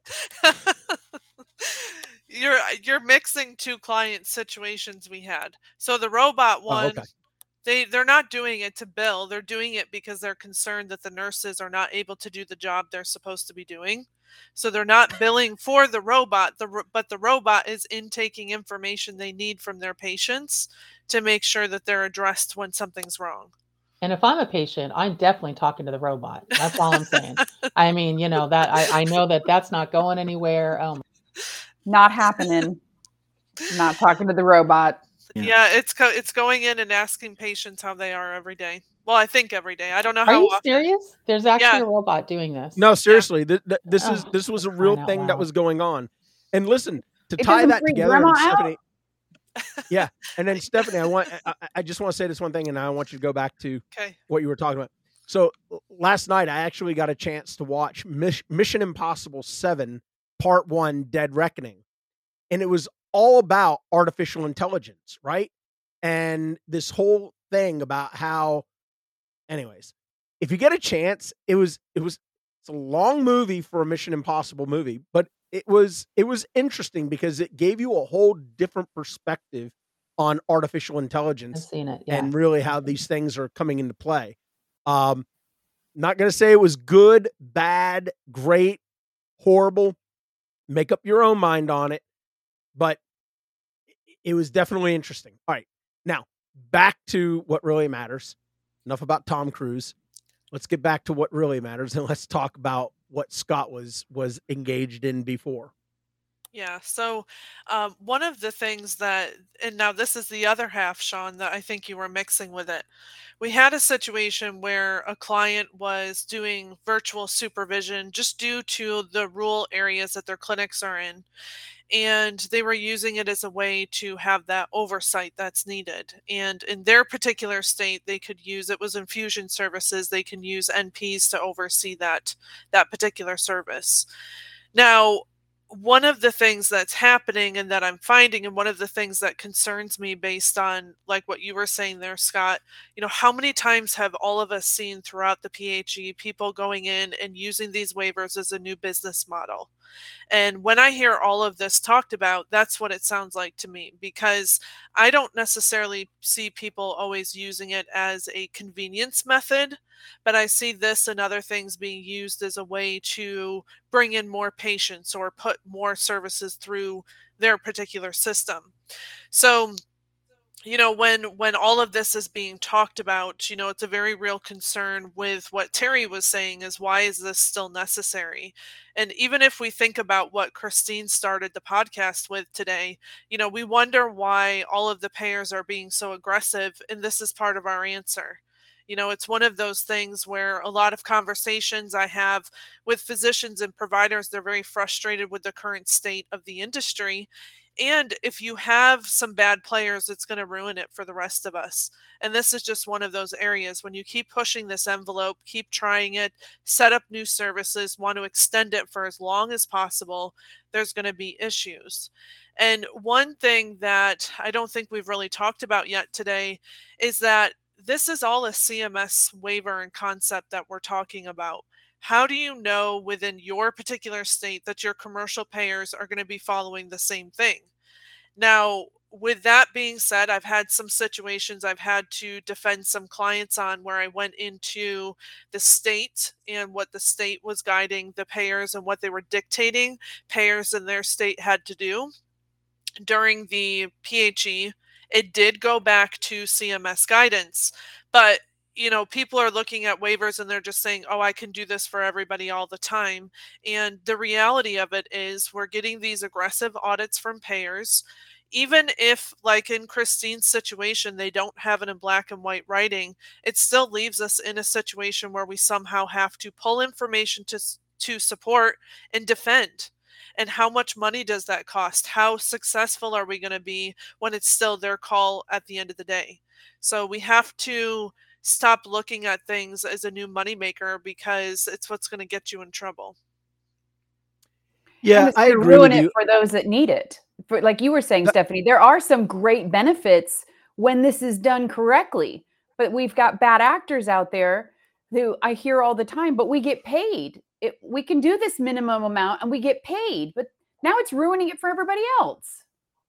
you're you're mixing two client situations we had. So the robot one, Oh, okay. they they're not doing it to bill. They're doing it because they're concerned that the nurses are not able to do the job they're supposed to be doing. So they're not billing for the robot, the ro- but the robot is intaking information they need from their patients to make sure that they're addressed when something's wrong. And if I'm a patient, I'm definitely talking to the robot. That's all I'm saying. I mean, you know, that I, I know that that's not going anywhere. Um, Not happening. Not talking to the robot. Yeah, yeah it's co- it's going in and asking patients how they are every day. Well, I think every day. I don't know Are how you often. serious? There's actually Yeah. a robot doing this. No, seriously, th- th- this Oh, is this was a for real crying out thing that loud. was going on. And listen, to It tie doesn't that freak together, grandma and out? Stephanie, yeah, and then Stephanie, I want I, I just want to say this one thing, and I want you to go back to Okay. what you were talking about. So l- last night, I actually got a chance to watch Miss- Mission Impossible seven, Part One: Dead Reckoning, and it was all about artificial intelligence, right? And this whole thing about how, anyways, if you get a chance, it was it was it's a long movie for a Mission Impossible movie, but it was it was interesting because it gave you a whole different perspective on artificial I've intelligence seen it. Yeah. and really how these things are coming into play. Um, not going to say it was good, bad, great, horrible. Make up your own mind on it, but it was definitely interesting. All right, now back to what really matters. Enough about Tom Cruise. Let's get back to what really matters, and let's talk about what Scott was was engaged in before. Yeah. So um, one of the things that, and now this is the other half, Sean, that I think you were mixing with it. We had a situation where a client was doing virtual supervision just due to the rural areas that their clinics are in. And they were using it as a way to have that oversight that's needed. And in their particular state, they could use, it was infusion services, they can use N Ps to oversee that, that particular service. Now, one of the things that's happening and that I'm finding, and one of the things that concerns me based on like what you were saying there, Scott, you know, how many times have all of us seen throughout the P H E people going in and using these waivers as a new business model? And when I hear all of this talked about, that's what it sounds like to me, because I don't necessarily see people always using it as a convenience method, but I see this and other things being used as a way to bring in more patients or put more services through their particular system. So, you know, when when all of this is being talked about, you know, it's a very real concern with what Terry was saying is, why is this still necessary? And even if we think about what Christine started the podcast with today, you know, we wonder why all of the payers are being so aggressive, and this is part of our answer. You know, it's one of those things where a lot of conversations I have with physicians and providers, they're very frustrated with the current state of the industry. And if you have some bad players, it's going to ruin it for the rest of us. And this is just one of those areas when you keep pushing this envelope, keep trying it, set up new services, want to extend it for as long as possible, there's going to be issues. And one thing that I don't think we've really talked about yet today is that this is all a C M S waiver and concept that we're talking about. How do you know within your particular state that your commercial payers are going to be following the same thing? Now, with that being said, I've had some situations I've had to defend some clients on where I went into the state and what the state was guiding the payers and what they were dictating payers in their state had to do. During the P H E, it did go back to C M S guidance, but you know, people are looking at waivers and they're just saying, oh, I can do this for everybody all the time. And the reality of it is we're getting these aggressive audits from payers. Even if, like in Christine's situation, they don't have it in black and white writing, it still leaves us in a situation where we somehow have to pull information to, to support and defend. And how much money does that cost? How successful are we going to be when it's still their call at the end of the day? So we have to stop looking at things as a new moneymaker, because it's what's going to get you in trouble. Yeah, And it's I to agree ruin with it you. for those that need it. For, like you were saying, That- Stephanie, there are some great benefits when this is done correctly, but we've got bad actors out there who I hear all the time, but we get paid. It, we can do this minimum amount and we get paid, but now it's ruining it for everybody else.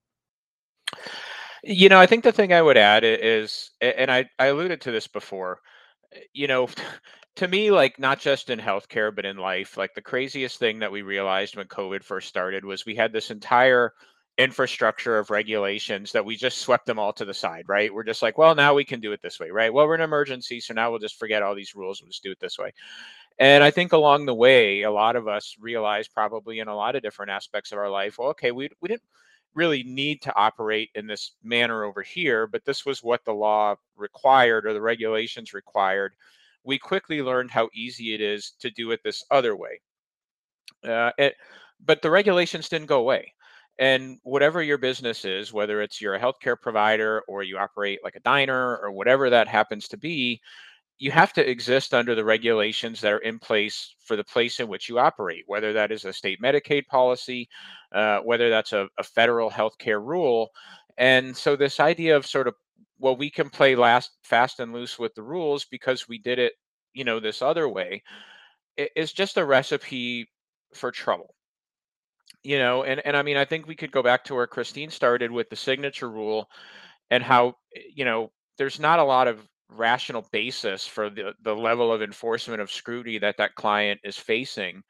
You know, I think the thing I would add i- is, a- and I, I alluded to this before, you know, to me, like not just in healthcare, but in life, like the craziest thing that we realized when COVID first started was we had this entire infrastructure of regulations that we just swept them all to the side, right? We're just like, well, now we can do it this way, right? Well, we're in an emergency, so now we'll just forget all these rules and just do it this way. And I think along the way, a lot of us realized probably in a lot of different aspects of our life, well, okay, we, we didn't really need to operate in this manner over here, but this was what the law required or the regulations required. We quickly learned how easy it is to do it this other way. Uh, it, but the regulations didn't go away. And whatever your business is, whether it's you're a healthcare provider or you operate like a diner or whatever that happens to be, you have to exist under the regulations that are in place for the place in which you operate, whether that is a state Medicaid policy, uh, whether that's a, a federal healthcare rule. And so this idea of sort of, well, we can play last fast and loose with the rules because we did it, you know, this other way, i- is just a recipe for trouble. You know, and, and I mean, I think we could go back to where Christine started with the signature rule and how, eh, you know, there's not a lot of rational basis for the, the level of enforcement of scrutiny that that client is facing.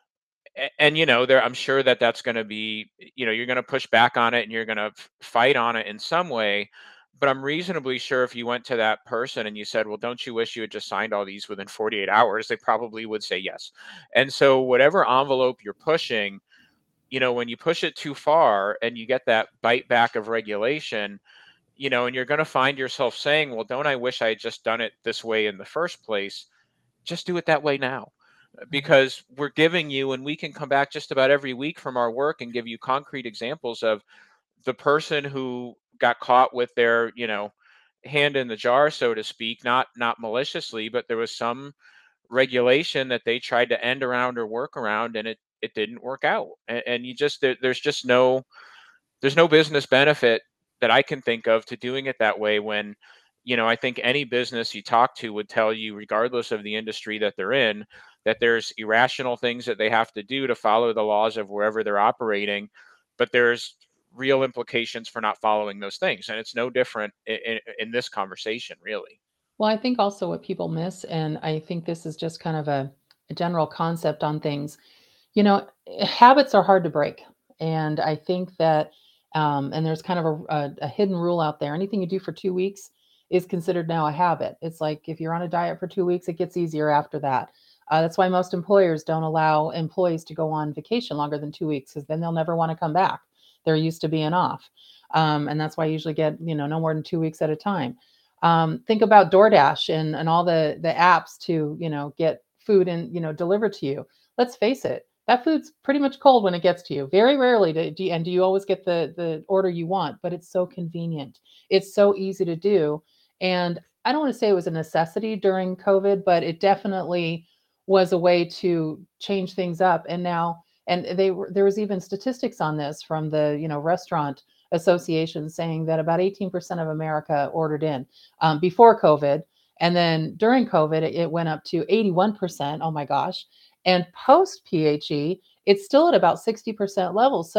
A- And, you know, there, I'm sure that that's going to be, you know, you're going to push back on it and you're going to fight on it in some way. But I'm reasonably sure if you went to that person and you said, well, don't you wish you had just signed all these within forty-eight hours? They probably would say yes. And so, whatever envelope you're pushing, you know, when you push it too far and you get that bite back of regulation, you know, and you're going to find yourself saying, well, don't I wish I had just done it this way in the first place? Just do it that way now. Because we're giving you, and we can come back just about every week from our work and give you concrete examples of the person who got caught with their, you know, hand in the jar, so to speak, not not maliciously, but there was some regulation that they tried to end around or work around, and it it didn't work out. And, and you just there, there's just no there's no business benefit that I can think of to doing it that way when, you know, I think any business you talk to would tell you, regardless of the industry that they're in, that there's irrational things that they have to do to follow the laws of wherever they're operating, but there's real implications for not following those things. And it's no different in, in, in this conversation, really. Well, I think also what people miss, and I think this is just kind of a, a general concept on things, you know, habits are hard to break. And I think that, um, and there's kind of a, a, a hidden rule out there. Anything you do for two weeks is considered now a habit. It's like if you're on a diet for two weeks, it gets easier after that. Uh, that's why most employers don't allow employees to go on vacation longer than two weeks because then they'll never want to come back. They're used to being off. Um, and that's why I usually get, you know, no more than two weeks at a time. Um, think about DoorDash and, and all the, the apps to, you know, get food and, you know, delivered to you. Let's face it, that food's pretty much cold when it gets to you. Very rarely do, do you, and do you always get the, the order you want, but it's so convenient. It's so easy to do. And I don't want to say it was a necessity during COVID, but it definitely was a way to change things up. And now, and they were, there was even statistics on this from the, you know, restaurant association saying that about eighteen percent of America ordered in um, before COVID. And then during COVID, it, it went up to eighty-one percent. Oh my gosh. And post P H E, it's still at about sixty percent levels. So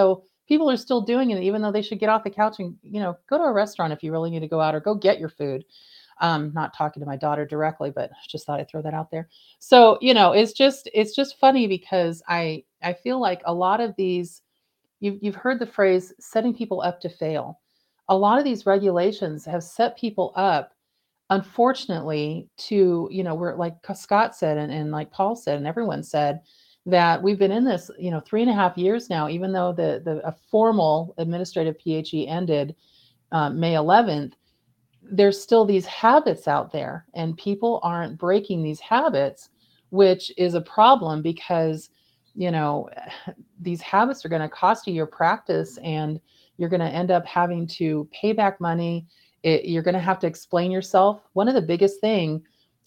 people are still doing it, even though they should get off the couch and, you know, go to a restaurant if you really need to go out, or go get your food. Um, not talking to my daughter directly, but just thought I'd throw that out there. So, you know, it's just, it's just funny because I, I feel like a lot of these, you've, you've heard the phrase setting people up to fail. A lot of these regulations have set people up, unfortunately, to, you know, we're like Scott said, and, and like Paul said, and everyone said, that we've been in this, you know, three and a half years now, even though the, the a formal administrative P H E ended uh, May eleventh, there's still these habits out there, and people aren't breaking these habits, which is a problem because, you know, these habits are going to cost you your practice, and you're going to end up having to pay back money. It, you're going to have to explain yourself. One of the biggest thing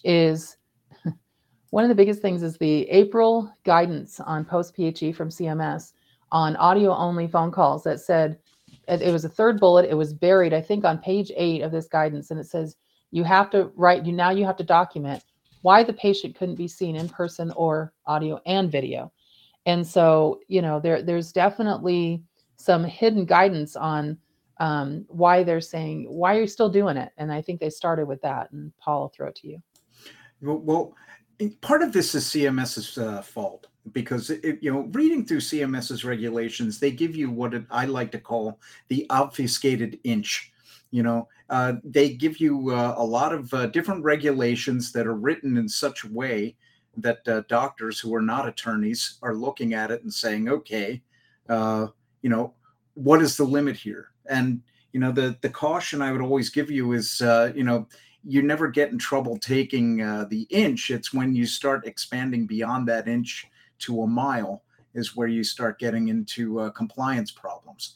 is One of the biggest things is the April guidance on post-P H E from C M S on audio-only phone calls that said, it was a third bullet, it was buried, I think, on page eight of this guidance, and it says, you have to write, you now you have to document why the patient couldn't be seen in person or audio and video. And so, you know, there there's definitely some hidden guidance on um, why they're saying, why are you still doing it? And I think they started with that. And Paul, I'll throw it to you. Well, well part of this is CMS's uh, fault, because it, you know, reading through CMS's regulations, they give you what it, I like to call the obfuscated inch. You know, uh, they give you uh, a lot of uh, different regulations that are written in such a way that uh, doctors who are not attorneys are looking at it and saying, okay, uh, you know, what is the limit here? And, you know, the, the caution I would always give you is, uh, you know, you never get in trouble taking uh, the inch. It's when you start expanding beyond that inch to a mile is where you start getting into uh, compliance problems.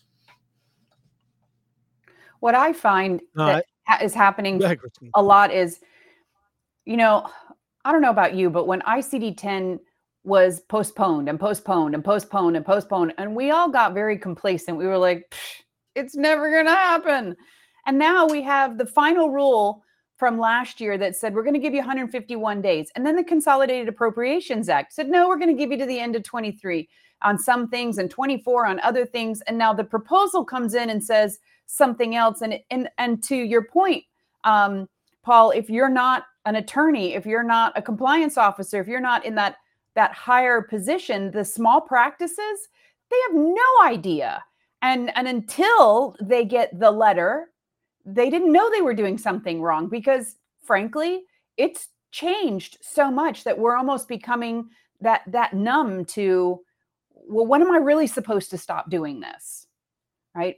What I find Uh, that ha- is happening Go ahead, Christine. a lot is, you know, I don't know about you, but when I C D ten was postponed and postponed and postponed and postponed, and we all got very complacent. We were like, "Psh, it's never going to happen. And now we have the final rule from last year that said, we're going to give you one hundred fifty-one days. And then the Consolidated Appropriations Act said, no, we're going to give you to the end of twenty-three on some things and twenty-four on other things. And now the proposal comes in and says something else. And, and, and to your point, um, Paul, if you're not an attorney, if you're not a compliance officer, if you're not in that, that higher position, the small practices, they have no idea. And, and until they get the letter, they didn't know they were doing something wrong, because frankly, it's changed so much that we're almost becoming that, that numb to, well, when am I really supposed to stop doing this? Right.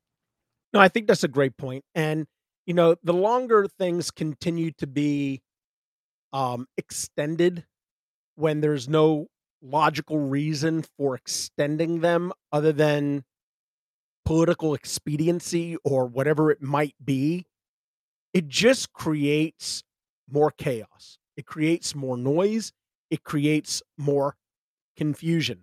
No, I think that's a great point. And, you know, the longer things continue to be um, extended when there's no logical reason for extending them other than political expediency or whatever it might be, it just creates more chaos. It creates more noise. It creates more confusion.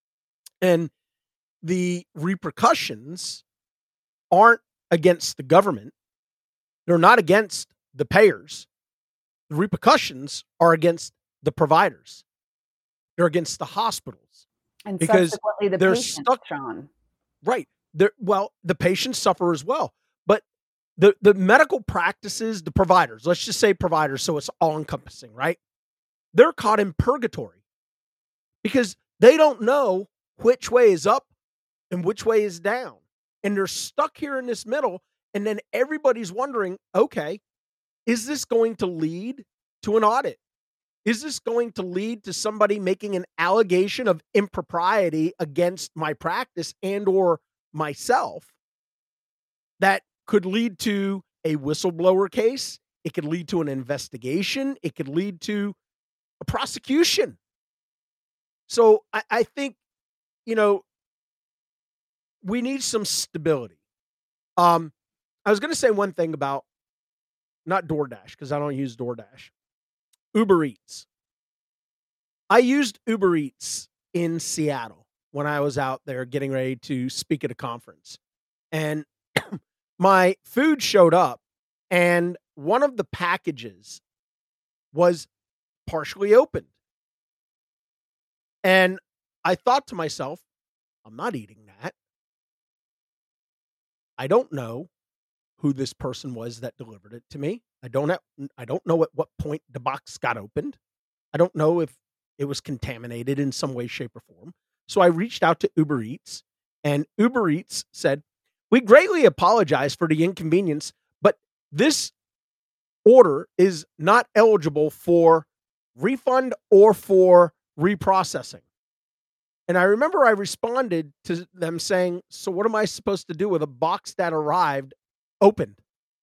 And the repercussions aren't against the government. They're not against the payers. The repercussions are against the providers. They're against the hospitals. And because subsequently the they're patients, stuck. Sean. Right. They're, well, the patients suffer as well. But the, the medical practices, the providers, let's just say providers, so it's all encompassing, right? They're caught in purgatory because they don't know which way is up and which way is down. And they're stuck here in this middle. And then everybody's wondering, okay, is this going to lead to an audit? Is this going to lead to somebody making an allegation of impropriety against my practice and or myself that could lead to a whistleblower case? It could lead to an investigation. It could lead to a prosecution. So I, I think, you know, we need some stability. Um, I was going to say one thing about not DoorDash, because I don't use DoorDash. Uber Eats. I used Uber Eats in Seattle when I was out there getting ready to speak at a conference. And my food showed up, and one of the packages was partially opened. And I thought to myself, I'm not eating that. I don't know who this person was that delivered it to me. I don't have, I don't know at what point the box got opened. I don't know if it was contaminated in some way, shape, or form. So I reached out to Uber Eats, and Uber Eats said, "We greatly apologize for the inconvenience, but this order is not eligible for refund or for reprocessing." And I remember I responded to them saying, "So what am I supposed to do with a box that arrived opened?"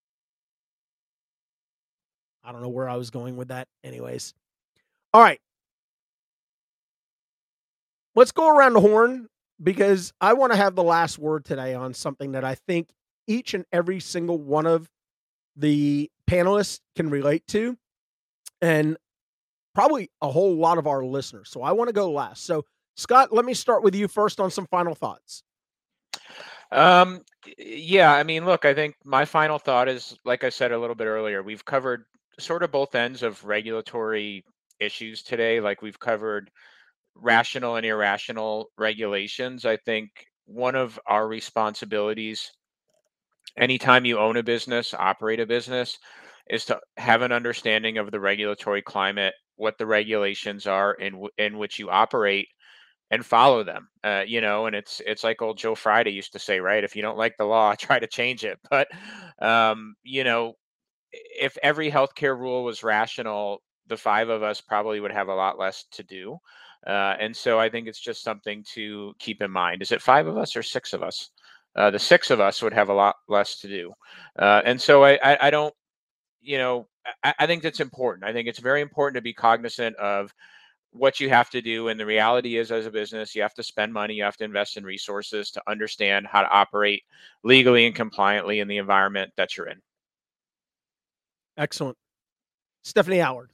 I don't know where I was going with that. Anyways. All right. Let's go around the horn, because I want to have the last word today on something that I think each and every single one of the panelists can relate to, and probably a whole lot of our listeners. So I want to go last. So Scott, let me start with you first on some final thoughts. Um, yeah, I mean, look, I think my final thought is, like I said a little bit earlier, we've covered sort of both ends of regulatory issues today. Like, we've covered rational and irrational regulations. I think one of our responsibilities anytime you own a business, operate a business, is to have an understanding of the regulatory climate, what the regulations are in w- in which you operate, and follow them. Uh, you know, and it's it's like old Joe Friday used to say, right? If you don't like the law, try to change it. But um, you know, if every healthcare rule was rational, the five of us probably would have a lot less to do. Uh, and so I think it's just something to keep in mind. Is it five of us or six of us? Uh, the six of us would have a lot less to do. Uh, and so I, I, I don't, you know, I, I think that's important. I think it's very important to be cognizant of what you have to do. And the reality is, as a business, you have to spend money, you have to invest in resources to understand how to operate legally and compliantly in the environment that you're in. Excellent. Stephanie Howard.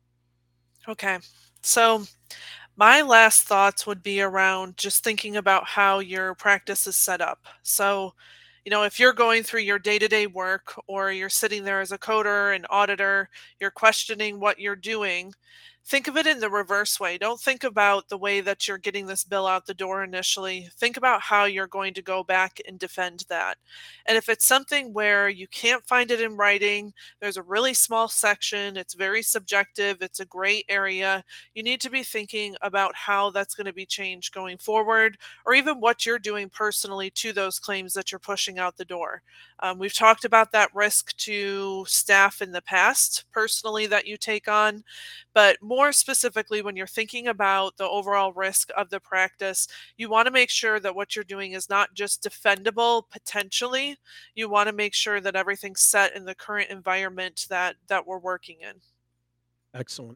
Okay. So my last thoughts would be around just thinking about how your practice is set up. So, you know, if you're going through your day-to-day work, or you're sitting there as a coder and auditor, you're questioning what you're doing, think of it in the reverse way. Don't think about the way that you're getting this bill out the door initially. Think about how you're going to go back and defend that. And if it's something where you can't find it in writing, there's a really small section, it's very subjective, it's a gray area, you need to be thinking about how that's going to be changed going forward, or even what you're doing personally to those claims that you're pushing out the door. Um, we've talked about that risk to staff in the past, personally, that you take on. But more specifically, when you're thinking about the overall risk of the practice, you want to make sure that what you're doing is not just defendable potentially. You want to make sure that everything's set in the current environment that that we're working in. Excellent.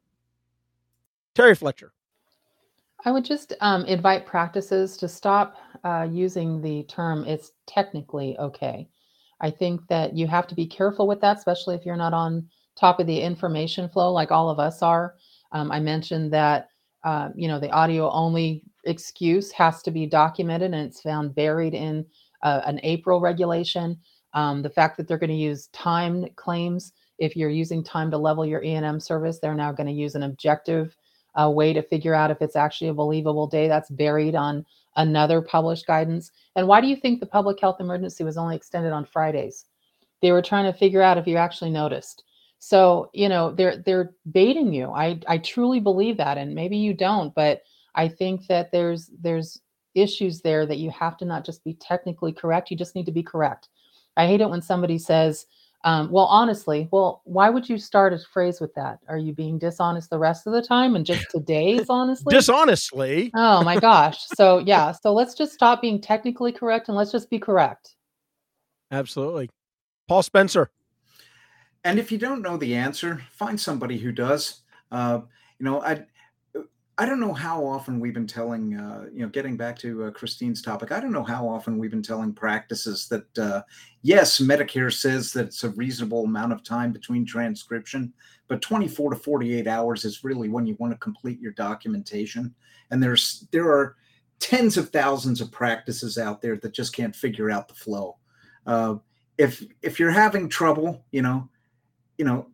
Terry Fletcher. I would just um, invite practices to stop uh, using the term "it's technically okay." I think that you have to be careful with that, especially if you're not on top of the information flow like all of us are. Um, I mentioned that uh, you know the audio only excuse has to be documented, and it's found buried in uh, an April regulation. Um, the fact that they're going to use timed claims, if you're using time to level your E and M service, they're now going to use an objective uh, way to figure out if it's actually a believable day. That's buried on another published guidance. And why do you think the public health emergency was only extended on Fridays? They were trying to figure out if you actually noticed. So, you know, they're they're baiting you. I, I truly believe that, and maybe you don't, but I think that there's there's issues there that you have to not just be technically correct, you just need to be correct. I hate it when somebody says, um, well, honestly, well, why would you start a phrase with that? Are you being dishonest the rest of the time and just today is honestly? Dishonestly. Oh my gosh. So yeah, so let's just stop being technically correct and let's just be correct. Absolutely. Paul Spencer. And if you don't know the answer, find somebody who does. Uh, you know, I I don't know how often we've been telling, uh, you know, getting back to uh, Christine's topic, I don't know how often we've been telling practices that, uh, yes, Medicare says that it's a reasonable amount of time between transcription, but twenty-four to forty-eight hours is really when you want to complete your documentation. And there's there are tens of thousands of practices out there that just can't figure out the flow. Uh, if if you're having trouble, you know, you know,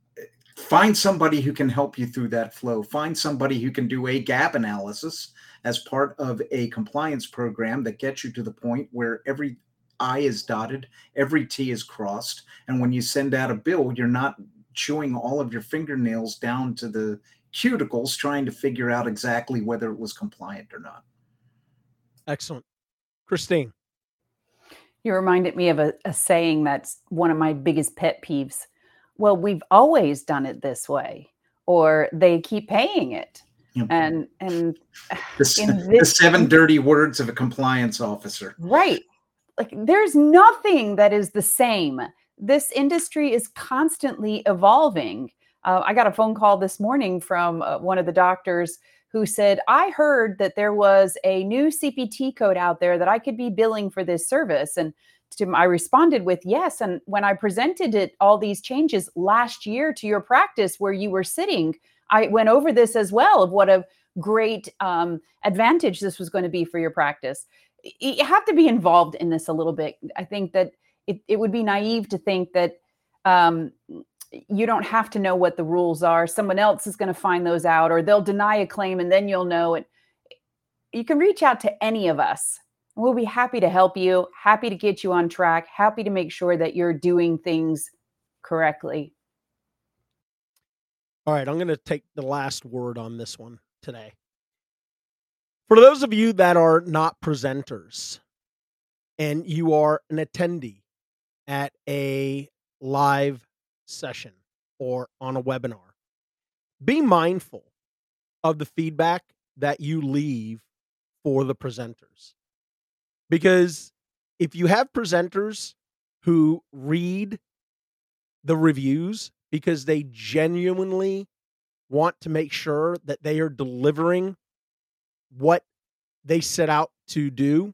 find somebody who can help you through that flow. Find somebody who can do a gap analysis as part of a compliance program that gets you to the point where every I is dotted, every T is crossed. And when you send out a bill, you're not chewing all of your fingernails down to the cuticles trying to figure out exactly whether it was compliant or not. Excellent. Christine. You reminded me of a, a saying that's one of my biggest pet peeves. Well, we've always done it this way, or they keep paying it. Yep. And and the, in the this, seven dirty words of a compliance officer. Right. Like there's nothing that is the same. This industry is constantly evolving. Uh, I got a phone call this morning from uh, one of the doctors who said, I heard that there was a new C P T code out there that I could be billing for this service. And to, I responded with yes. And when I presented it, all these changes last year to your practice where you were sitting, I went over this as well of what a great um, advantage this was going to be for your practice. You have to be involved in this a little bit. I think that it, it would be naive to think that um, you don't have to know what the rules are. Someone else is going to find those out, or they'll deny a claim and then you'll know it. You can reach out to any of us. We'll be happy to help you, happy to get you on track, happy to make sure that you're doing things correctly. All right, I'm going to take the last word on this one today. For those of you that are not presenters and you are an attendee at a live session or on a webinar, be mindful of the feedback that you leave for the presenters. Because if you have presenters who read the reviews because they genuinely want to make sure that they are delivering what they set out to do,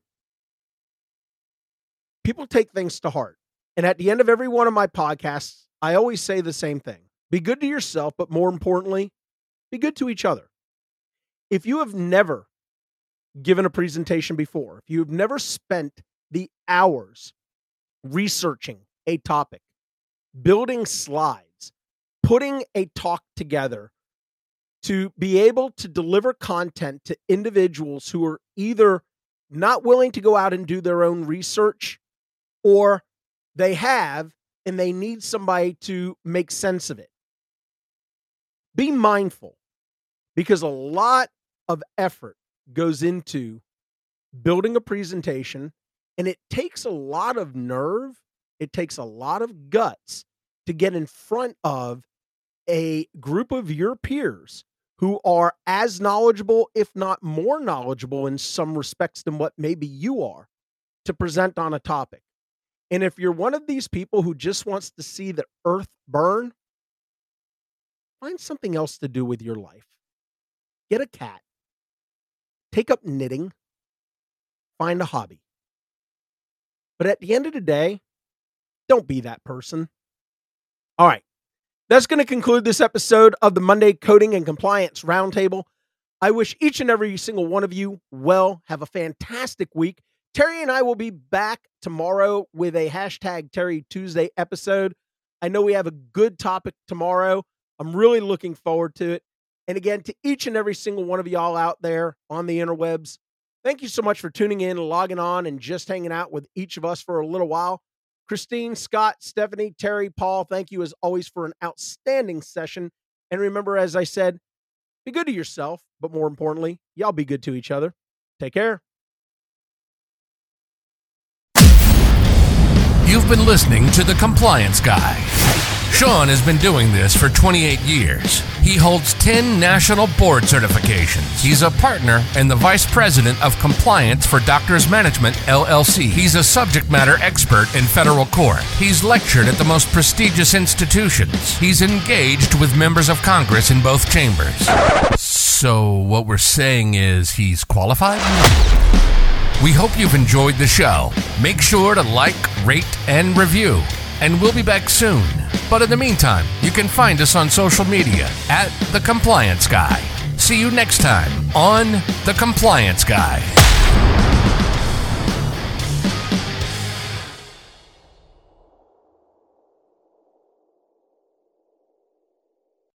people take things to heart. And at the end of every one of my podcasts, I always say the same thing. Be good to yourself, but more importantly, be good to each other. If you have never given a presentation before, if you have never spent the hours researching a topic, building slides, putting a talk together to be able to deliver content to individuals who are either not willing to go out and do their own research, or they have and they need somebody to make sense of it. Be mindful, because a lot of effort goes into building a presentation, and it takes a lot of nerve, it takes a lot of guts to get in front of a group of your peers who are as knowledgeable, if not more knowledgeable in some respects than what maybe you are, to present on a topic. And if you're one of these people who just wants to see the earth burn, find something else to do with your life. Get a cat. Take up knitting. Find a hobby. But at the end of the day, don't be that person. All right. That's going to conclude this episode of the Monday Coding and Compliance Roundtable. I wish each and every single one of you well. Have a fantastic week. Terry and I will be back tomorrow with a hashtag Terry Tuesday episode. I know we have a good topic tomorrow. I'm really looking forward to it. And again, to each and every single one of y'all out there on the interwebs, thank you so much for tuning in, logging on, and just hanging out with each of us for a little while. Christine, Scott, Stephanie, Terry, Paul, thank you as always for an outstanding session. And remember, as I said, be good to yourself, but more importantly, y'all be good to each other. Take care. You've been listening to The Compliance Guy. Sean has been doing this for twenty-eight years. He holds ten national board certifications. He's a partner and the vice president of compliance for Doctors Management, L L C. He's a subject matter expert in federal court. He's lectured at the most prestigious institutions. He's engaged with members of Congress in both chambers. So what we're saying is he's qualified? We hope you've enjoyed the show. Make sure to like, rate, and review. And we'll be back soon. But in the meantime, you can find us on social media at The Compliance Guy. See you next time on The Compliance Guy.